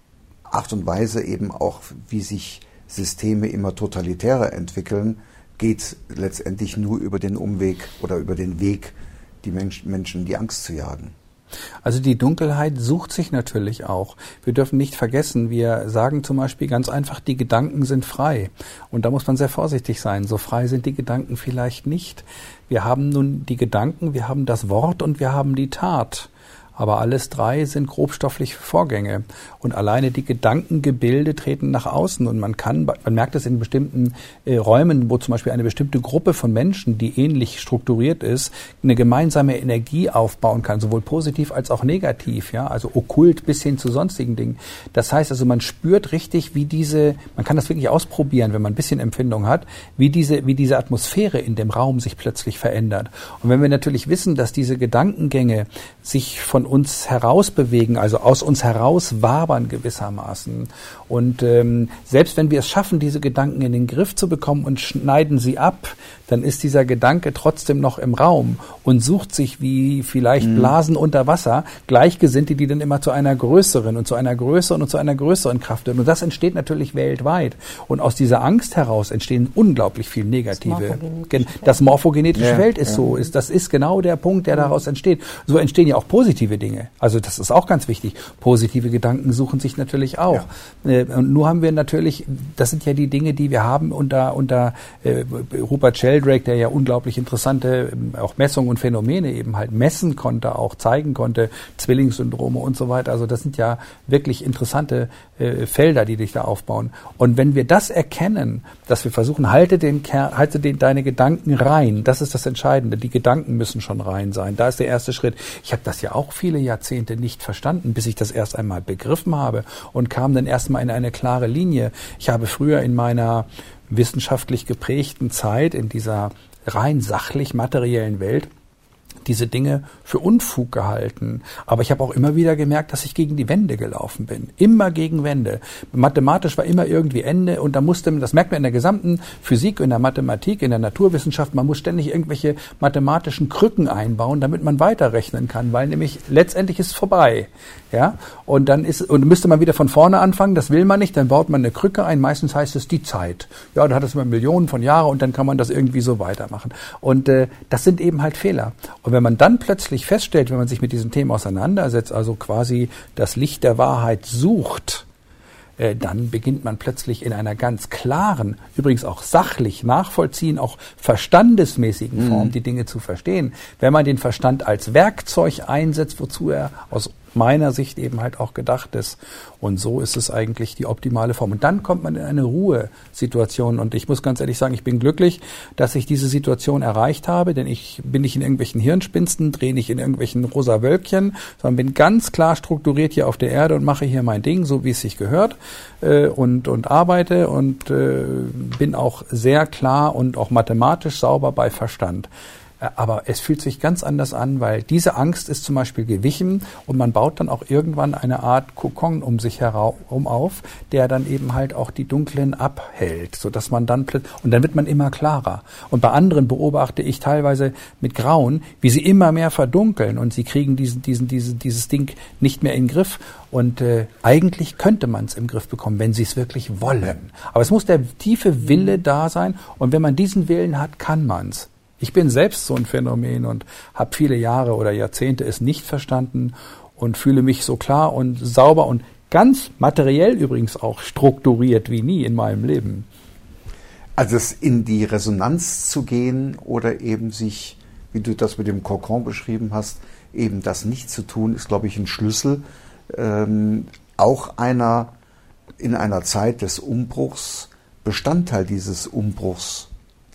Art und Weise eben auch, wie sich Systeme immer totalitärer entwickeln, geht letztendlich nur über den Umweg oder über den Weg, die Mensch, Menschen die Angst zu jagen. Also die Dunkelheit sucht sich natürlich auch. Wir dürfen nicht vergessen, wir sagen zum Beispiel ganz einfach, die Gedanken sind frei. Und da muss man sehr vorsichtig sein. So frei sind die Gedanken vielleicht nicht. Wir haben nun die Gedanken, wir haben das Wort und wir haben die Tat. Aber alles drei sind grobstoffliche Vorgänge. Und alleine die Gedankengebilde treten nach außen. Und man kann, man merkt es in bestimmten äh, Räumen, wo zum Beispiel eine bestimmte Gruppe von Menschen, die ähnlich strukturiert ist, eine gemeinsame Energie aufbauen kann, sowohl positiv als auch negativ, ja, also okkult bis hin zu sonstigen Dingen. Das heißt also, man spürt richtig, wie diese, man kann das wirklich ausprobieren, wenn man ein bisschen Empfindung hat, wie diese, wie diese Atmosphäre in dem Raum sich plötzlich verändert. Und wenn wir natürlich wissen, dass diese Gedankengänge sich von uns herausbewegen, also aus uns heraus wabern gewissermaßen. Und ähm, selbst wenn wir es schaffen, diese Gedanken in den Griff zu bekommen und schneiden sie ab, dann ist dieser Gedanke trotzdem noch im Raum und sucht sich wie vielleicht mhm. Blasen unter Wasser Gleichgesinnte, die dann immer zu einer größeren und zu einer größeren und zu einer größeren Kraft werden. Und das entsteht natürlich weltweit. Und aus dieser Angst heraus entstehen unglaublich viel negative. Das morphogenetische ja, Feld ist ja. so. Ist, das ist genau der Punkt, der mhm. daraus entsteht. So entstehen ja auch positive Dinge. Also das ist auch ganz wichtig. Positive Gedanken suchen sich natürlich auch. Ja. Und nur haben wir natürlich, das sind ja die Dinge, die wir haben unter, unter äh, Rupert Sheldrake, der ja unglaublich interessante auch Messungen und Phänomene eben halt messen konnte, auch zeigen konnte, Zwillingssyndrome und so weiter. Also das sind ja wirklich interessante äh, Felder, die dich da aufbauen. Und wenn wir das erkennen, dass wir versuchen, halte den Kern, halte den, deine Gedanken rein, das ist das Entscheidende. Die Gedanken müssen schon rein sein. Da ist der erste Schritt. Ich habe das ja auch viele Jahrzehnte nicht verstanden, bis ich das erst einmal begriffen habe und kam dann erstmal in eine klare Linie. Ich habe früher in meiner wissenschaftlich geprägten Zeit, in dieser rein sachlich materiellen Welt, diese Dinge für Unfug gehalten. Aber ich habe auch immer wieder gemerkt, dass ich gegen die Wände gelaufen bin. Immer gegen Wände. Mathematisch war immer irgendwie Ende und da musste, das merkt man in der gesamten Physik, in der Mathematik, in der Naturwissenschaft, man muss ständig irgendwelche mathematischen Krücken einbauen, damit man weiterrechnen kann, weil nämlich letztendlich ist es vorbei. Ja? Und dann ist, und müsste man wieder von vorne anfangen, das will man nicht, dann baut man eine Krücke ein, meistens heißt es die Zeit. Ja, da hat es immer Millionen von Jahren und dann kann man das irgendwie so weitermachen. Und äh, das sind eben halt Fehler. Und wenn man dann plötzlich feststellt, wenn man sich mit diesem Thema auseinandersetzt, also quasi das Licht der Wahrheit sucht, äh, dann beginnt man plötzlich in einer ganz klaren, übrigens auch sachlich nachvollziehen, auch verstandesmäßigen Form, mhm. die Dinge zu verstehen. Wenn man den Verstand als Werkzeug einsetzt, wozu er aus meiner Sicht eben halt auch gedacht ist. Und so ist es eigentlich die optimale Form. Und dann kommt man in eine Ruhesituation. Und ich muss ganz ehrlich sagen, ich bin glücklich, dass ich diese Situation erreicht habe, denn ich bin nicht in irgendwelchen Hirnspinsten, drehe nicht in irgendwelchen rosa Wölkchen, sondern bin ganz klar strukturiert hier auf der Erde und mache hier mein Ding, so wie es sich gehört, äh, und, und arbeite und äh, bin auch sehr klar und auch mathematisch sauber bei Verstand. Aber es fühlt sich ganz anders an, weil diese Angst ist zum Beispiel gewichen und man baut dann auch irgendwann eine Art Kokon um sich herum auf, der dann eben halt auch die Dunklen abhält, sodass man dann plötzlich, und dann wird man immer klarer. Und bei anderen beobachte ich teilweise mit Grauen, wie sie immer mehr verdunkeln und sie kriegen diesen, diesen, diesen, dieses Ding nicht mehr in den Griff. Und äh, eigentlich könnte man es im Griff bekommen, wenn sie es wirklich wollen. Aber es muss der tiefe Wille da sein und wenn man diesen Willen hat, kann man es. Ich bin selbst so ein Phänomen und habe viele Jahre oder Jahrzehnte es nicht verstanden und fühle mich so klar und sauber und ganz materiell übrigens auch strukturiert wie nie in meinem Leben. Also es in die Resonanz zu gehen oder eben sich, wie du das mit dem Kokon beschrieben hast, eben das nicht zu tun, ist, glaube ich, ein Schlüssel. Ähm, auch einer in einer Zeit des Umbruchs, Bestandteil dieses Umbruchs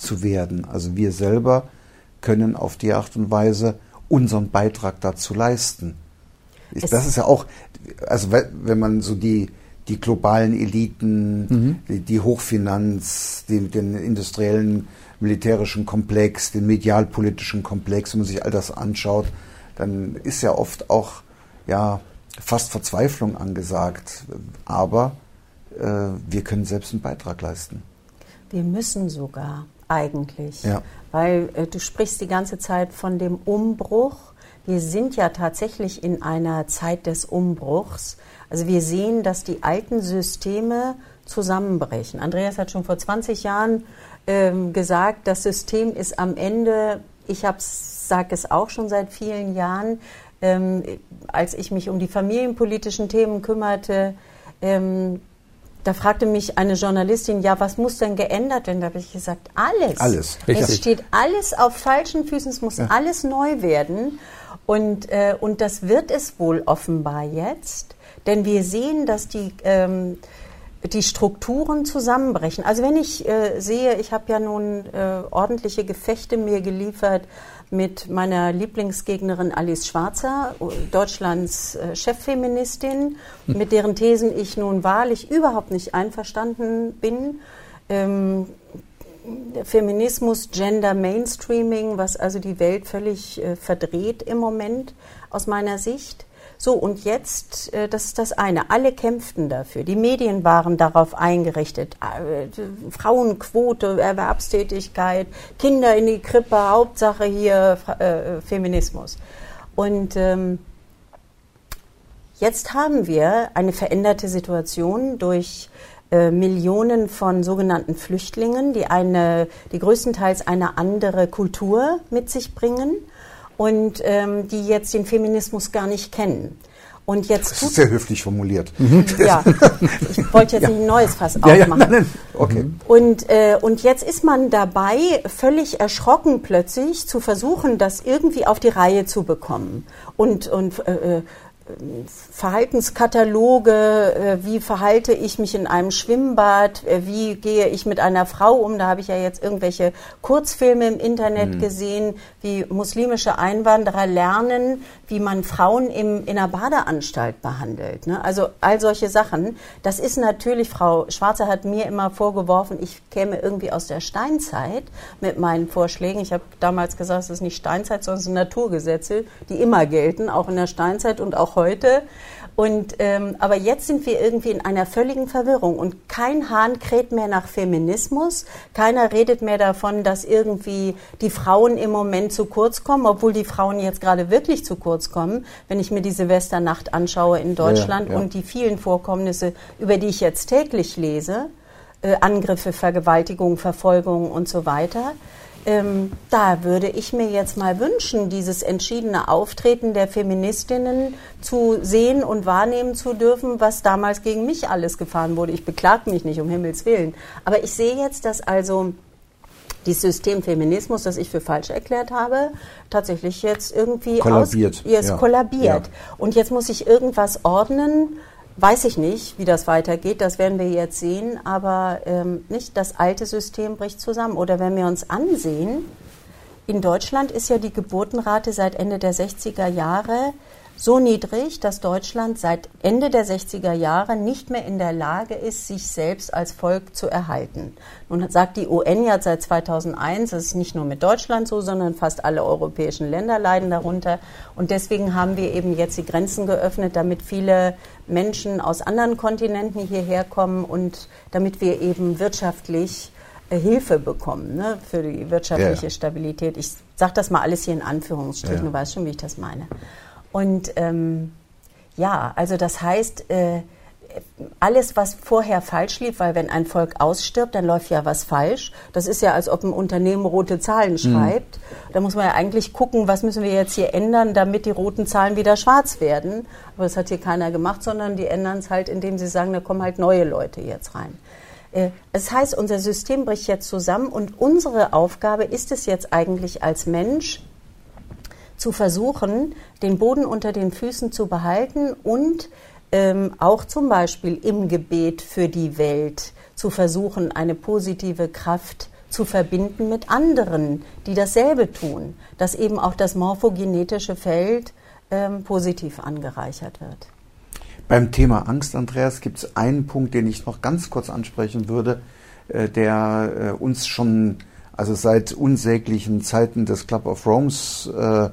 zu werden. Also wir selber können auf die Art und Weise unseren Beitrag dazu leisten. Es das ist ja auch, also wenn man so die, die globalen Eliten, mhm. die, die Hochfinanz, den, den industriellen, militärischen Komplex, den medialpolitischen Komplex, wenn man sich all das anschaut, dann ist ja oft auch ja, fast Verzweiflung angesagt. Aber äh, wir können selbst einen Beitrag leisten. Wir müssen sogar eigentlich, ja. weil äh, du sprichst die ganze Zeit von dem Umbruch. Wir sind ja tatsächlich in einer Zeit des Umbruchs. Also wir sehen, dass die alten Systeme zusammenbrechen. Andreas hat schon vor zwanzig Jahren ähm, gesagt, das System ist am Ende. Ich sage es auch schon seit vielen Jahren, ähm, als ich mich um die familienpolitischen Themen kümmerte. Ähm, Da fragte mich eine Journalistin, ja, was muss denn geändert werden? Da habe ich gesagt, alles. Alles. Richtig. Es steht alles auf falschen Füßen, es muss ja. alles neu werden. Und, äh, und das wird es wohl offenbar jetzt, denn wir sehen, dass die, ähm, die Strukturen zusammenbrechen. Also wenn ich äh, sehe, ich habe ja nun äh, ordentliche Gefechte mir geliefert mit meiner Lieblingsgegnerin Alice Schwarzer, Deutschlands äh, Cheffeministin, hm. mit deren Thesen ich nun wahrlich überhaupt nicht einverstanden bin. Ähm, Feminismus, Gender Mainstreaming, was also die Welt völlig äh, verdreht im Moment aus meiner Sicht. So, und jetzt, äh, das ist das eine, alle kämpften dafür. Die Medien waren darauf eingerichtet. Äh, Frauenquote, Erwerbstätigkeit, Kinder in die Krippe, Hauptsache hier äh, Feminismus. Und ähm, jetzt haben wir eine veränderte Situation durch äh, Millionen von sogenannten Flüchtlingen, die, eine, die größtenteils eine andere Kultur mit sich bringen. Und ähm, die jetzt den Feminismus gar nicht kennen. Und jetzt das ist sehr höflich formuliert. Mhm. Ja, ich wollte jetzt ja. nicht ein neues Fass ja, aufmachen. Ja, nein, nein. Okay. Und, äh, und jetzt ist man dabei, völlig erschrocken plötzlich zu versuchen, das irgendwie auf die Reihe zu bekommen. Und, und äh, Verhaltenskataloge, äh, wie verhalte ich mich in einem Schwimmbad, äh, wie gehe ich mit einer Frau um, da habe ich ja jetzt irgendwelche Kurzfilme im Internet mhm. gesehen, wie muslimische Einwanderer lernen, wie man Frauen im, in einer Badeanstalt behandelt. Ne? Also all solche Sachen, das ist natürlich, Frau Schwarzer hat mir immer vorgeworfen, ich käme irgendwie aus der Steinzeit mit meinen Vorschlägen. Ich habe damals gesagt, es ist nicht Steinzeit, sondern es sind Naturgesetze, die immer gelten, auch in der Steinzeit und auch heute. Und, ähm, aber jetzt sind wir irgendwie in einer völligen Verwirrung und kein Hahn kräht mehr nach Feminismus. Keiner redet mehr davon, dass irgendwie die Frauen im Moment zu kurz kommen, obwohl die Frauen jetzt gerade wirklich zu kurz kommen, wenn ich mir die Silvesternacht anschaue in Deutschland ja, ja. und die vielen Vorkommnisse, über die ich jetzt täglich lese, äh, Angriffe, Vergewaltigung, Verfolgung und so weiter. Ähm, da würde ich mir jetzt mal wünschen, dieses entschiedene Auftreten der Feministinnen zu sehen und wahrnehmen zu dürfen, was damals gegen mich alles gefahren wurde. Ich beklage mich nicht, um Himmels Willen. Aber ich sehe jetzt, dass also dieses System Feminismus, das ich für falsch erklärt habe, tatsächlich jetzt irgendwie kollabiert. Aus, jetzt ja. kollabiert. Ja. Und jetzt muss ich irgendwas ordnen. Weiß ich nicht, wie das weitergeht, das werden wir jetzt sehen, aber ähm, nicht das alte System bricht zusammen. Oder wenn wir uns ansehen, in Deutschland ist ja die Geburtenrate seit Ende der sechziger Jahre so niedrig, dass Deutschland seit Ende der sechziger Jahre nicht mehr in der Lage ist, sich selbst als Volk zu erhalten. Nun sagt die U N ja seit zweitausendeins, das ist nicht nur mit Deutschland so, sondern fast alle europäischen Länder leiden darunter. Und deswegen haben wir eben jetzt die Grenzen geöffnet, damit viele Menschen aus anderen Kontinenten hierher kommen und damit wir eben wirtschaftlich äh, Hilfe bekommen, ne, für die wirtschaftliche ja. Stabilität. Ich sage das mal alles hier in Anführungsstrichen, ja. du weißt schon, wie ich das meine. Und ähm, ja, also das heißt, äh, alles, was vorher falsch lief, weil wenn ein Volk ausstirbt, dann läuft ja was falsch. Das ist ja, als ob ein Unternehmen rote Zahlen schreibt. Mhm. Da muss man ja eigentlich gucken, was müssen wir jetzt hier ändern, damit die roten Zahlen wieder schwarz werden. Aber das hat hier keiner gemacht, sondern die ändern es halt, indem sie sagen, da kommen halt neue Leute jetzt rein. Äh, das heißt, unser System bricht jetzt zusammen und unsere Aufgabe ist es jetzt eigentlich als Mensch, zu versuchen, den Boden unter den Füßen zu behalten und ähm, auch zum Beispiel im Gebet für die Welt zu versuchen, eine positive Kraft zu verbinden mit anderen, die dasselbe tun, dass eben auch das morphogenetische Feld ähm, positiv angereichert wird. Beim Thema Angst, Andreas, gibt es einen Punkt, den ich noch ganz kurz ansprechen würde, äh, der äh, uns schon also seit unsäglichen Zeiten des Club of Rome's äh,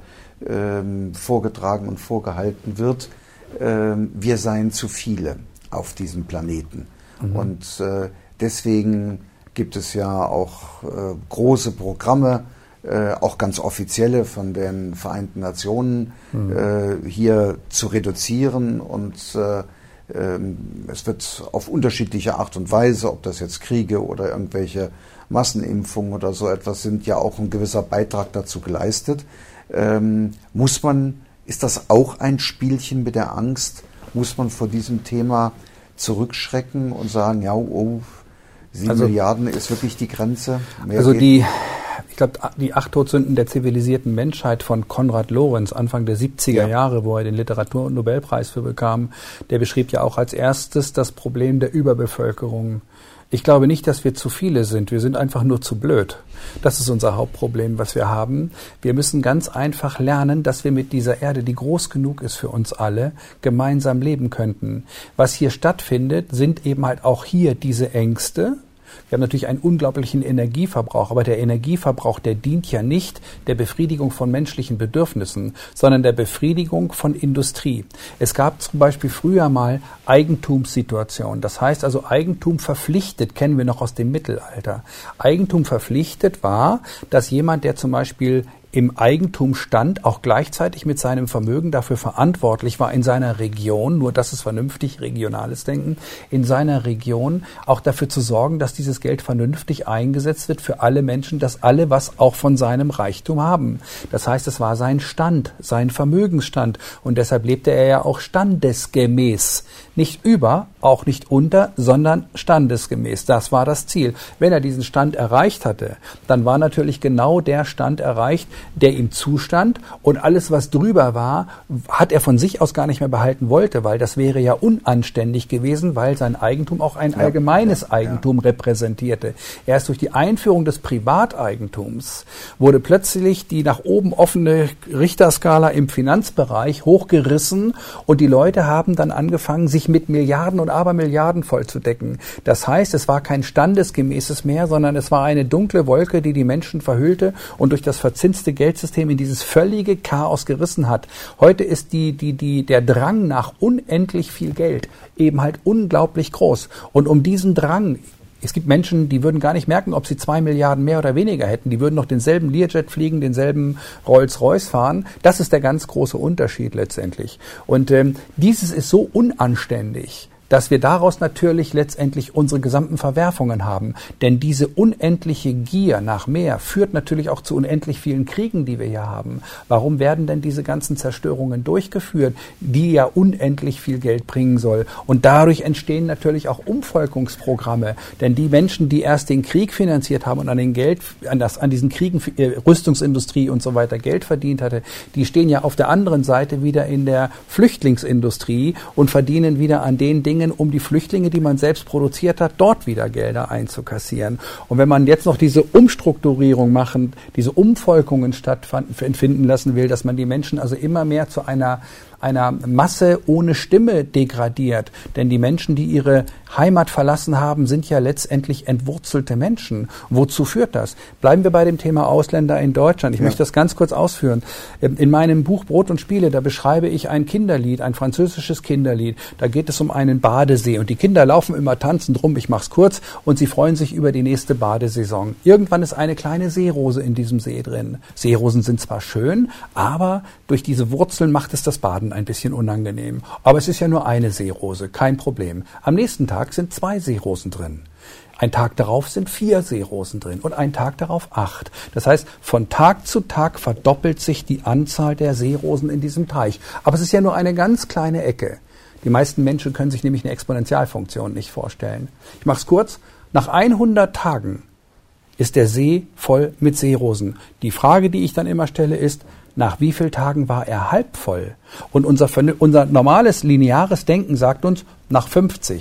äh, vorgetragen und vorgehalten wird. Äh, wir seien zu viele auf diesem Planeten. Mhm. Und äh, deswegen gibt es ja auch äh, große Programme, äh, auch ganz offizielle von den Vereinten Nationen, mhm. äh, hier zu reduzieren. Und äh, äh, es wird auf unterschiedliche Art und Weise, ob das jetzt Kriege oder irgendwelche Massenimpfungen oder so etwas sind, ja auch ein gewisser Beitrag dazu geleistet. Ähm, muss man, ist das auch ein Spielchen mit der Angst? Muss man vor diesem Thema zurückschrecken und sagen, ja, oh, sieben also, Milliarden ist wirklich die Grenze? Mehr also geht? die, ich glaube, die acht Todsünden der zivilisierten Menschheit von Konrad Lorenz, Anfang der siebziger ja. Jahre, wo er den Literatur- und Nobelpreis für bekam, der beschrieb ja auch als erstes das Problem der Überbevölkerung. Ich glaube nicht, dass wir zu viele sind. Wir sind einfach nur zu blöd. Das ist unser Hauptproblem, was wir haben. Wir müssen ganz einfach lernen, dass wir mit dieser Erde, die groß genug ist für uns alle, gemeinsam leben könnten. Was hier stattfindet, sind eben halt auch hier diese Ängste. Wir haben natürlich einen unglaublichen Energieverbrauch, aber der Energieverbrauch, der dient ja nicht der Befriedigung von menschlichen Bedürfnissen, sondern der Befriedigung von Industrie. Es gab zum Beispiel früher mal Eigentumssituationen. Das heißt also Eigentum verpflichtet, kennen wir noch aus dem Mittelalter. Eigentum verpflichtet war, dass jemand, der zum Beispiel im Eigentum stand, auch gleichzeitig mit seinem Vermögen dafür verantwortlich war, in seiner Region, nur das ist vernünftig, regionales Denken, in seiner Region auch dafür zu sorgen, dass dieses Geld vernünftig eingesetzt wird für alle Menschen, dass alle was auch von seinem Reichtum haben. Das heißt, es war sein Stand, sein Vermögensstand und deshalb lebte er ja auch standesgemäß. Nicht über, auch nicht unter, sondern standesgemäß. Das war das Ziel. Wenn er diesen Stand erreicht hatte, dann war natürlich genau der Stand erreicht, der ihm zustand und alles, was drüber war, hat er von sich aus gar nicht mehr behalten wollte, weil das wäre ja unanständig gewesen, weil sein Eigentum auch ein ja, allgemeines ja, Eigentum ja. repräsentierte. Erst durch die Einführung des Privateigentums wurde plötzlich die nach oben offene Richterskala im Finanzbereich hochgerissen und die Leute haben dann angefangen, sich mit Milliarden und Abermilliarden vollzudecken. Das heißt, es war kein standesgemäßes mehr, sondern es war eine dunkle Wolke, die die Menschen verhüllte und durch das verzinste Geldsystem in dieses völlige Chaos gerissen hat. Heute ist die, die, die, der Drang nach unendlich viel Geld eben halt unglaublich groß. Und um diesen Drang, es gibt Menschen, die würden gar nicht merken, ob sie zwei Milliarden mehr oder weniger hätten. Die würden noch denselben Learjet fliegen, denselben Rolls-Royce fahren. Das ist der ganz große Unterschied letztendlich. Und ähm, dieses ist so unanständig, dass wir daraus natürlich letztendlich unsere gesamten Verwerfungen haben. Denn diese unendliche Gier nach mehr führt natürlich auch zu unendlich vielen Kriegen, die wir hier haben. Warum werden denn diese ganzen Zerstörungen durchgeführt, die ja unendlich viel Geld bringen soll? Und dadurch entstehen natürlich auch Umvolkungsprogramme. Denn die Menschen, die erst den Krieg finanziert haben und an den Geld, an, das, an diesen Kriegen, äh, Rüstungsindustrie und so weiter Geld verdient hatte, die stehen ja auf der anderen Seite wieder in der Flüchtlingsindustrie und verdienen wieder an den Dingen, um die Flüchtlinge, die man selbst produziert hat, dort wieder Gelder einzukassieren. Und wenn man jetzt noch diese Umstrukturierung machen, diese Umvolkungen stattfinden lassen will, dass man die Menschen also immer mehr zu einer einer Masse ohne Stimme degradiert. Denn die Menschen, die ihre Heimat verlassen haben, sind ja letztendlich entwurzelte Menschen. Wozu führt das? Bleiben wir bei dem Thema Ausländer in Deutschland. Ich ja. möchte das ganz kurz ausführen. In meinem Buch Brot und Spiele, da beschreibe ich ein Kinderlied, ein französisches Kinderlied. Da geht es um einen Badesee und die Kinder laufen immer tanzend rum, ich mach's kurz, und sie freuen sich über die nächste Badesaison. Irgendwann ist eine kleine Seerose in diesem See drin. Seerosen sind zwar schön, aber durch diese Wurzeln macht es das Baden ein bisschen unangenehm. Aber es ist ja nur eine Seerose, kein Problem. Am nächsten Tag sind zwei Seerosen drin. Ein Tag darauf sind vier Seerosen drin und ein Tag darauf acht. Das heißt, von Tag zu Tag verdoppelt sich die Anzahl der Seerosen in diesem Teich. Aber es ist ja nur eine ganz kleine Ecke. Die meisten Menschen können sich nämlich eine Exponentialfunktion nicht vorstellen. Ich mache es kurz. Nach hundert Tagen ist der See voll mit Seerosen. Die Frage, die ich dann immer stelle, ist, nach wie vielen Tagen war er halb voll? Und unser, unser normales, lineares Denken sagt uns, nach fünfzig.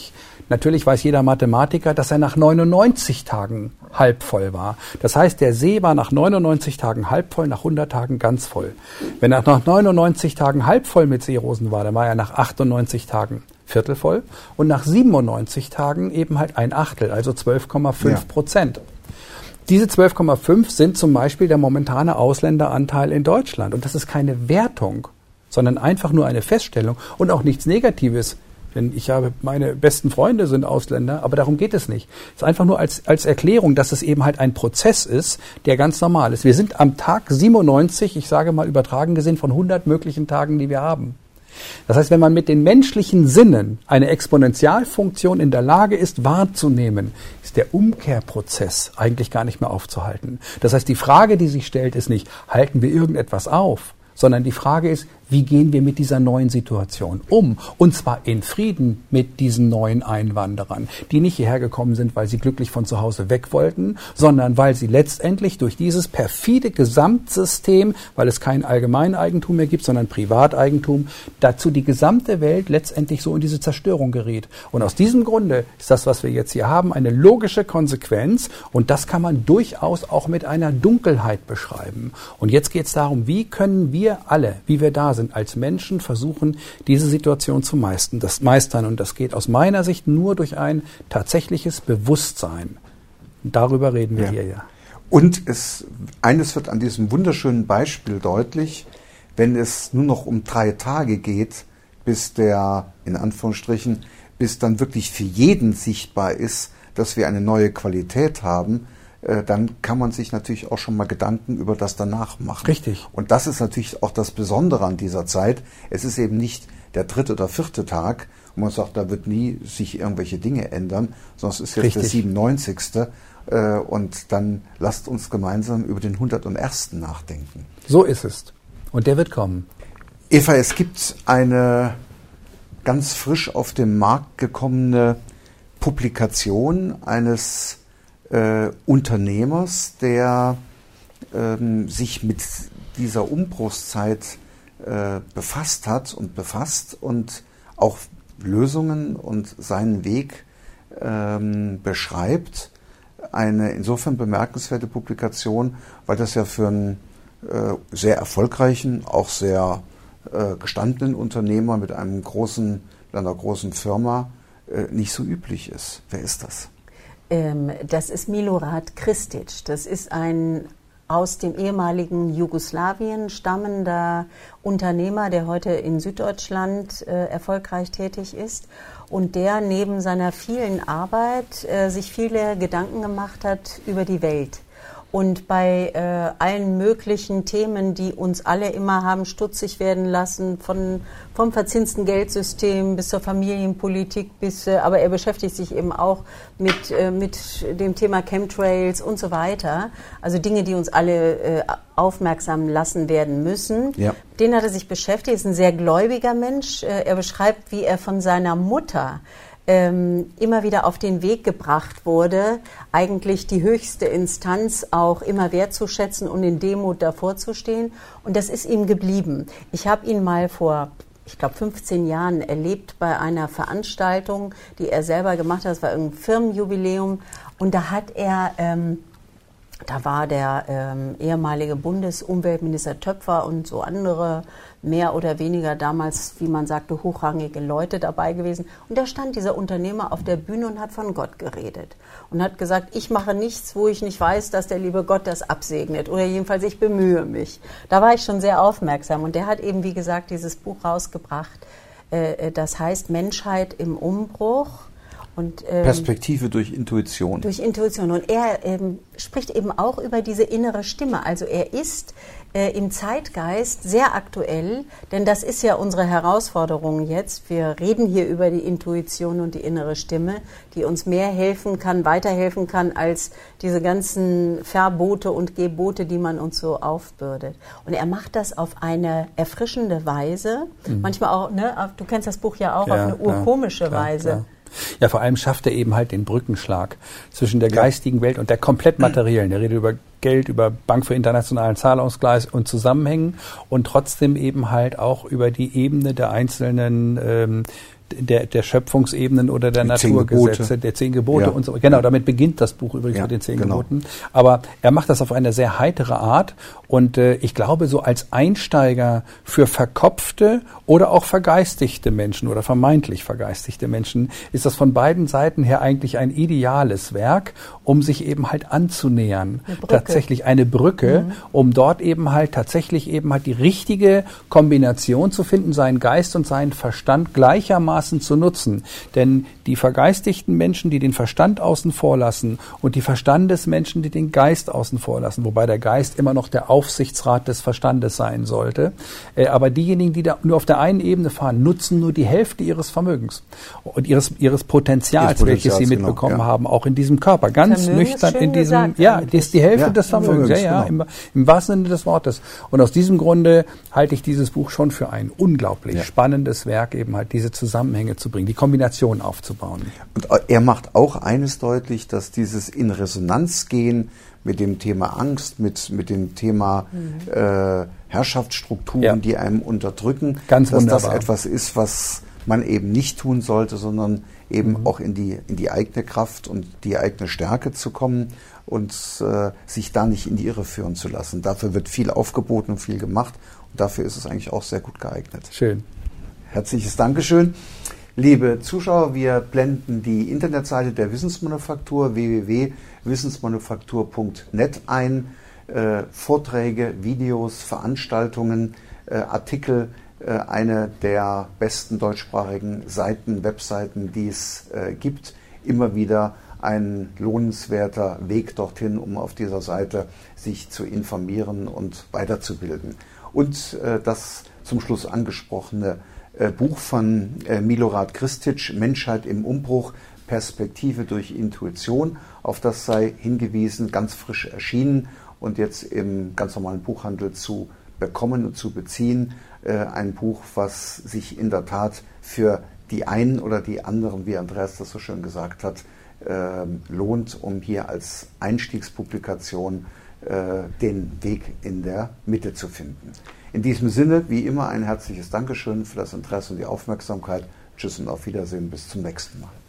Natürlich weiß jeder Mathematiker, dass er nach neunundneunzig Tagen halb voll war. Das heißt, der See war nach neunundneunzig Tagen halb voll, nach hundert Tagen ganz voll. Wenn er nach neunundneunzig Tagen halb voll mit Seerosen war, dann war er nach achtundneunzig Tagen viertel voll und nach siebenundneunzig Tagen eben halt ein Achtel, also zwölf Komma fünf Prozent. Ja. Diese zwölf Komma fünf sind zum Beispiel der momentane Ausländeranteil in Deutschland. Und das ist keine Wertung, sondern einfach nur eine Feststellung und auch nichts Negatives. Denn ich habe, meine besten Freunde sind Ausländer, aber darum geht es nicht. Es ist einfach nur als, als Erklärung, dass es eben halt ein Prozess ist, der ganz normal ist. Wir sind am Tag siebenundneunzig, ich sage mal übertragen gesehen, von hundert möglichen Tagen, die wir haben. Das heißt, wenn man mit den menschlichen Sinnen eine Exponentialfunktion in der Lage ist, wahrzunehmen, ist der Umkehrprozess eigentlich gar nicht mehr aufzuhalten. Das heißt, die Frage, die sich stellt, ist nicht, halten wir irgendetwas auf, sondern die Frage ist, wie gehen wir mit dieser neuen Situation um? Und zwar in Frieden mit diesen neuen Einwanderern, die nicht hierher gekommen sind, weil sie glücklich von zu Hause weg wollten, sondern weil sie letztendlich durch dieses perfide Gesamtsystem, weil es kein Allgemeineigentum mehr gibt, sondern Privateigentum, dazu die gesamte Welt letztendlich so in diese Zerstörung geriet. Und aus diesem Grunde ist das, was wir jetzt hier haben, eine logische Konsequenz. Und das kann man durchaus auch mit einer Dunkelheit beschreiben. Und jetzt geht es darum, wie können wir alle, wie wir da sind, als Menschen versuchen, diese Situation zu meistern. Das meistern. Und das geht aus meiner Sicht nur durch ein tatsächliches Bewusstsein. Und darüber reden wir ja. hier ja. Und es, eines wird an diesem wunderschönen Beispiel deutlich, wenn es nur noch um drei Tage geht, bis der, in Anführungsstrichen, bis dann wirklich für jeden sichtbar ist, dass wir eine neue Qualität haben, dann kann man sich natürlich auch schon mal Gedanken über das danach machen. Richtig. Und das ist natürlich auch das Besondere an dieser Zeit. Es ist eben nicht der dritte oder vierte Tag, wo man sagt, da wird nie sich irgendwelche Dinge ändern, sondern es ist jetzt Richtig. der siebenundneunzigste Und dann lasst uns gemeinsam über den hundertersten nachdenken. So ist es. Und der wird kommen. Eva, es gibt eine ganz frisch auf den Markt gekommene Publikation eines Äh, Unternehmers, der ähm, sich mit dieser Umbruchszeit äh, befasst hat und befasst und auch Lösungen und seinen Weg ähm, beschreibt. Eine insofern bemerkenswerte Publikation, weil das ja für einen äh, sehr erfolgreichen, auch sehr äh, gestandenen Unternehmer mit einem großen, mit einer großen Firma äh, nicht so üblich ist. Wer ist das? Das ist Milorad Kristic. Das ist ein aus dem ehemaligen Jugoslawien stammender Unternehmer, der heute in Süddeutschland äh, erfolgreich tätig ist und der neben seiner vielen Arbeit äh, sich viele Gedanken gemacht hat über die Welt. Und bei äh, allen möglichen Themen, die uns alle immer haben stutzig werden lassen, von, vom verzinsten Geldsystem bis zur Familienpolitik, bis, äh, aber er beschäftigt sich eben auch mit, äh, mit dem Thema Chemtrails und so weiter. Also Dinge, die uns alle äh, aufmerksam lassen werden müssen. Ja. Den hat er sich beschäftigt, ist ein sehr gläubiger Mensch. Äh, er beschreibt, wie er von seiner Mutter Ähm, immer wieder auf den Weg gebracht wurde, eigentlich die höchste Instanz auch immer wertzuschätzen und in Demut davor zu stehen. Und das ist ihm geblieben. Ich habe ihn mal vor, ich glaube, fünfzehn Jahren erlebt bei einer Veranstaltung, die er selber gemacht hat. Das war irgendein Firmenjubiläum. Und da hat er... Ähm, Da war der ähm, ehemalige Bundesumweltminister Töpfer und so andere mehr oder weniger damals, wie man sagte, hochrangige Leute dabei gewesen. Und da stand dieser Unternehmer auf der Bühne und hat von Gott geredet. Und hat gesagt, ich mache nichts, wo ich nicht weiß, dass der liebe Gott das absegnet. Oder jedenfalls, ich bemühe mich. Da war ich schon sehr aufmerksam. Und der hat eben, wie gesagt, dieses Buch rausgebracht. Äh, das heißt Menschheit im Umbruch. Und, ähm, Perspektive durch Intuition. Durch Intuition. Und er ähm, spricht eben auch über diese innere Stimme. Also er ist äh, im Zeitgeist sehr aktuell, denn das ist ja unsere Herausforderung jetzt. Wir reden hier über die Intuition und die innere Stimme, die uns mehr helfen kann, weiterhelfen kann, als diese ganzen Verbote und Gebote, die man uns so aufbürdet. Und er macht das auf eine erfrischende Weise. Mhm. Manchmal auch, ne, du kennst das Buch ja auch, ja, auf eine urkomische ja, klar, Weise. Klar. Ja, vor allem schafft er eben halt den Brückenschlag zwischen der geistigen Welt und der komplett materiellen. Er redet über Geld, über Bank für internationalen Zahlungsgleich und Zusammenhängen und trotzdem eben halt auch über die Ebene der einzelnen ähm, der, der Schöpfungsebenen oder der die Naturgesetze, der zehn Gebote ja. und so. Genau, damit beginnt das Buch übrigens ja, mit den zehn genau. Geboten. Aber er macht das auf eine sehr heitere Art und äh, ich glaube, so als Einsteiger für verkopfte oder auch vergeistigte Menschen oder vermeintlich vergeistigte Menschen ist das von beiden Seiten her eigentlich ein ideales Werk, um sich eben halt anzunähern. Eine Brücke. Tatsächlich eine Brücke, mhm. um dort eben halt tatsächlich eben halt die richtige Kombination zu finden, seinen Geist und seinen Verstand gleichermaßen zu nutzen. Denn die vergeistigten Menschen, die den Verstand außen vor lassen und die Verstandesmenschen, die den Geist außen vor lassen, wobei der Geist immer noch der Aufsichtsrat des Verstandes sein sollte. Äh, aber diejenigen, die da nur auf der einen Ebene fahren, nutzen nur die Hälfte ihres Vermögens und ihres, ihres Potenzials, Ihres welches sie Potenzials, mitbekommen genau, ja. haben, auch in diesem Körper. Ganz Vermögen nüchtern ist schön in diesem, gesagt, ja, eigentlich. das ist die Hälfte Ja, des Vermögens, Vermögens, ja, ja, genau. im, im wahrsten Sinne des Wortes. Und aus diesem Grunde halte ich dieses Buch schon für ein unglaublich ja. spannendes Werk, eben halt diese Zusammenhänge zu bringen, die Kombination aufzubauen. Und er macht auch eines deutlich, dass dieses in Resonanz gehen mit dem Thema Angst, mit, mit dem Thema mhm. äh, Herrschaftsstrukturen, ja. die einem unterdrücken, Ganz dass wunderbar. das etwas ist, was man eben nicht tun sollte, sondern eben mhm. auch in die, in die eigene Kraft und die eigene Stärke zu kommen und äh, sich da nicht in die Irre führen zu lassen. Dafür wird viel aufgeboten und viel gemacht und dafür ist es eigentlich auch sehr gut geeignet. Schön. Herzliches Dankeschön. Liebe Zuschauer, wir blenden die Internetseite der Wissensmanufaktur w w w punkt wissensmanufaktur punkt net ein. Äh, Vorträge, Videos, Veranstaltungen, äh, Artikel, äh, eine der besten deutschsprachigen Seiten, Webseiten, die es äh, gibt. Immer wieder ein lohnenswerter Weg dorthin, um auf dieser Seite sich zu informieren und weiterzubilden. Und äh, das zum Schluss angesprochene äh, Buch von äh, Milorad Kristic, Menschheit im Umbruch, Perspektive durch Intuition, auf das sei hingewiesen, ganz frisch erschienen und jetzt im ganz normalen Buchhandel zu bekommen und zu beziehen. Äh, ein Buch, was sich in der Tat für die einen oder die anderen, wie Andreas das so schön gesagt hat, äh, lohnt, um hier als Einstiegspublikation äh, den Weg in der Mitte zu finden. In diesem Sinne, wie immer, ein herzliches Dankeschön für das Interesse und die Aufmerksamkeit. Tschüss und auf Wiedersehen, bis zum nächsten Mal.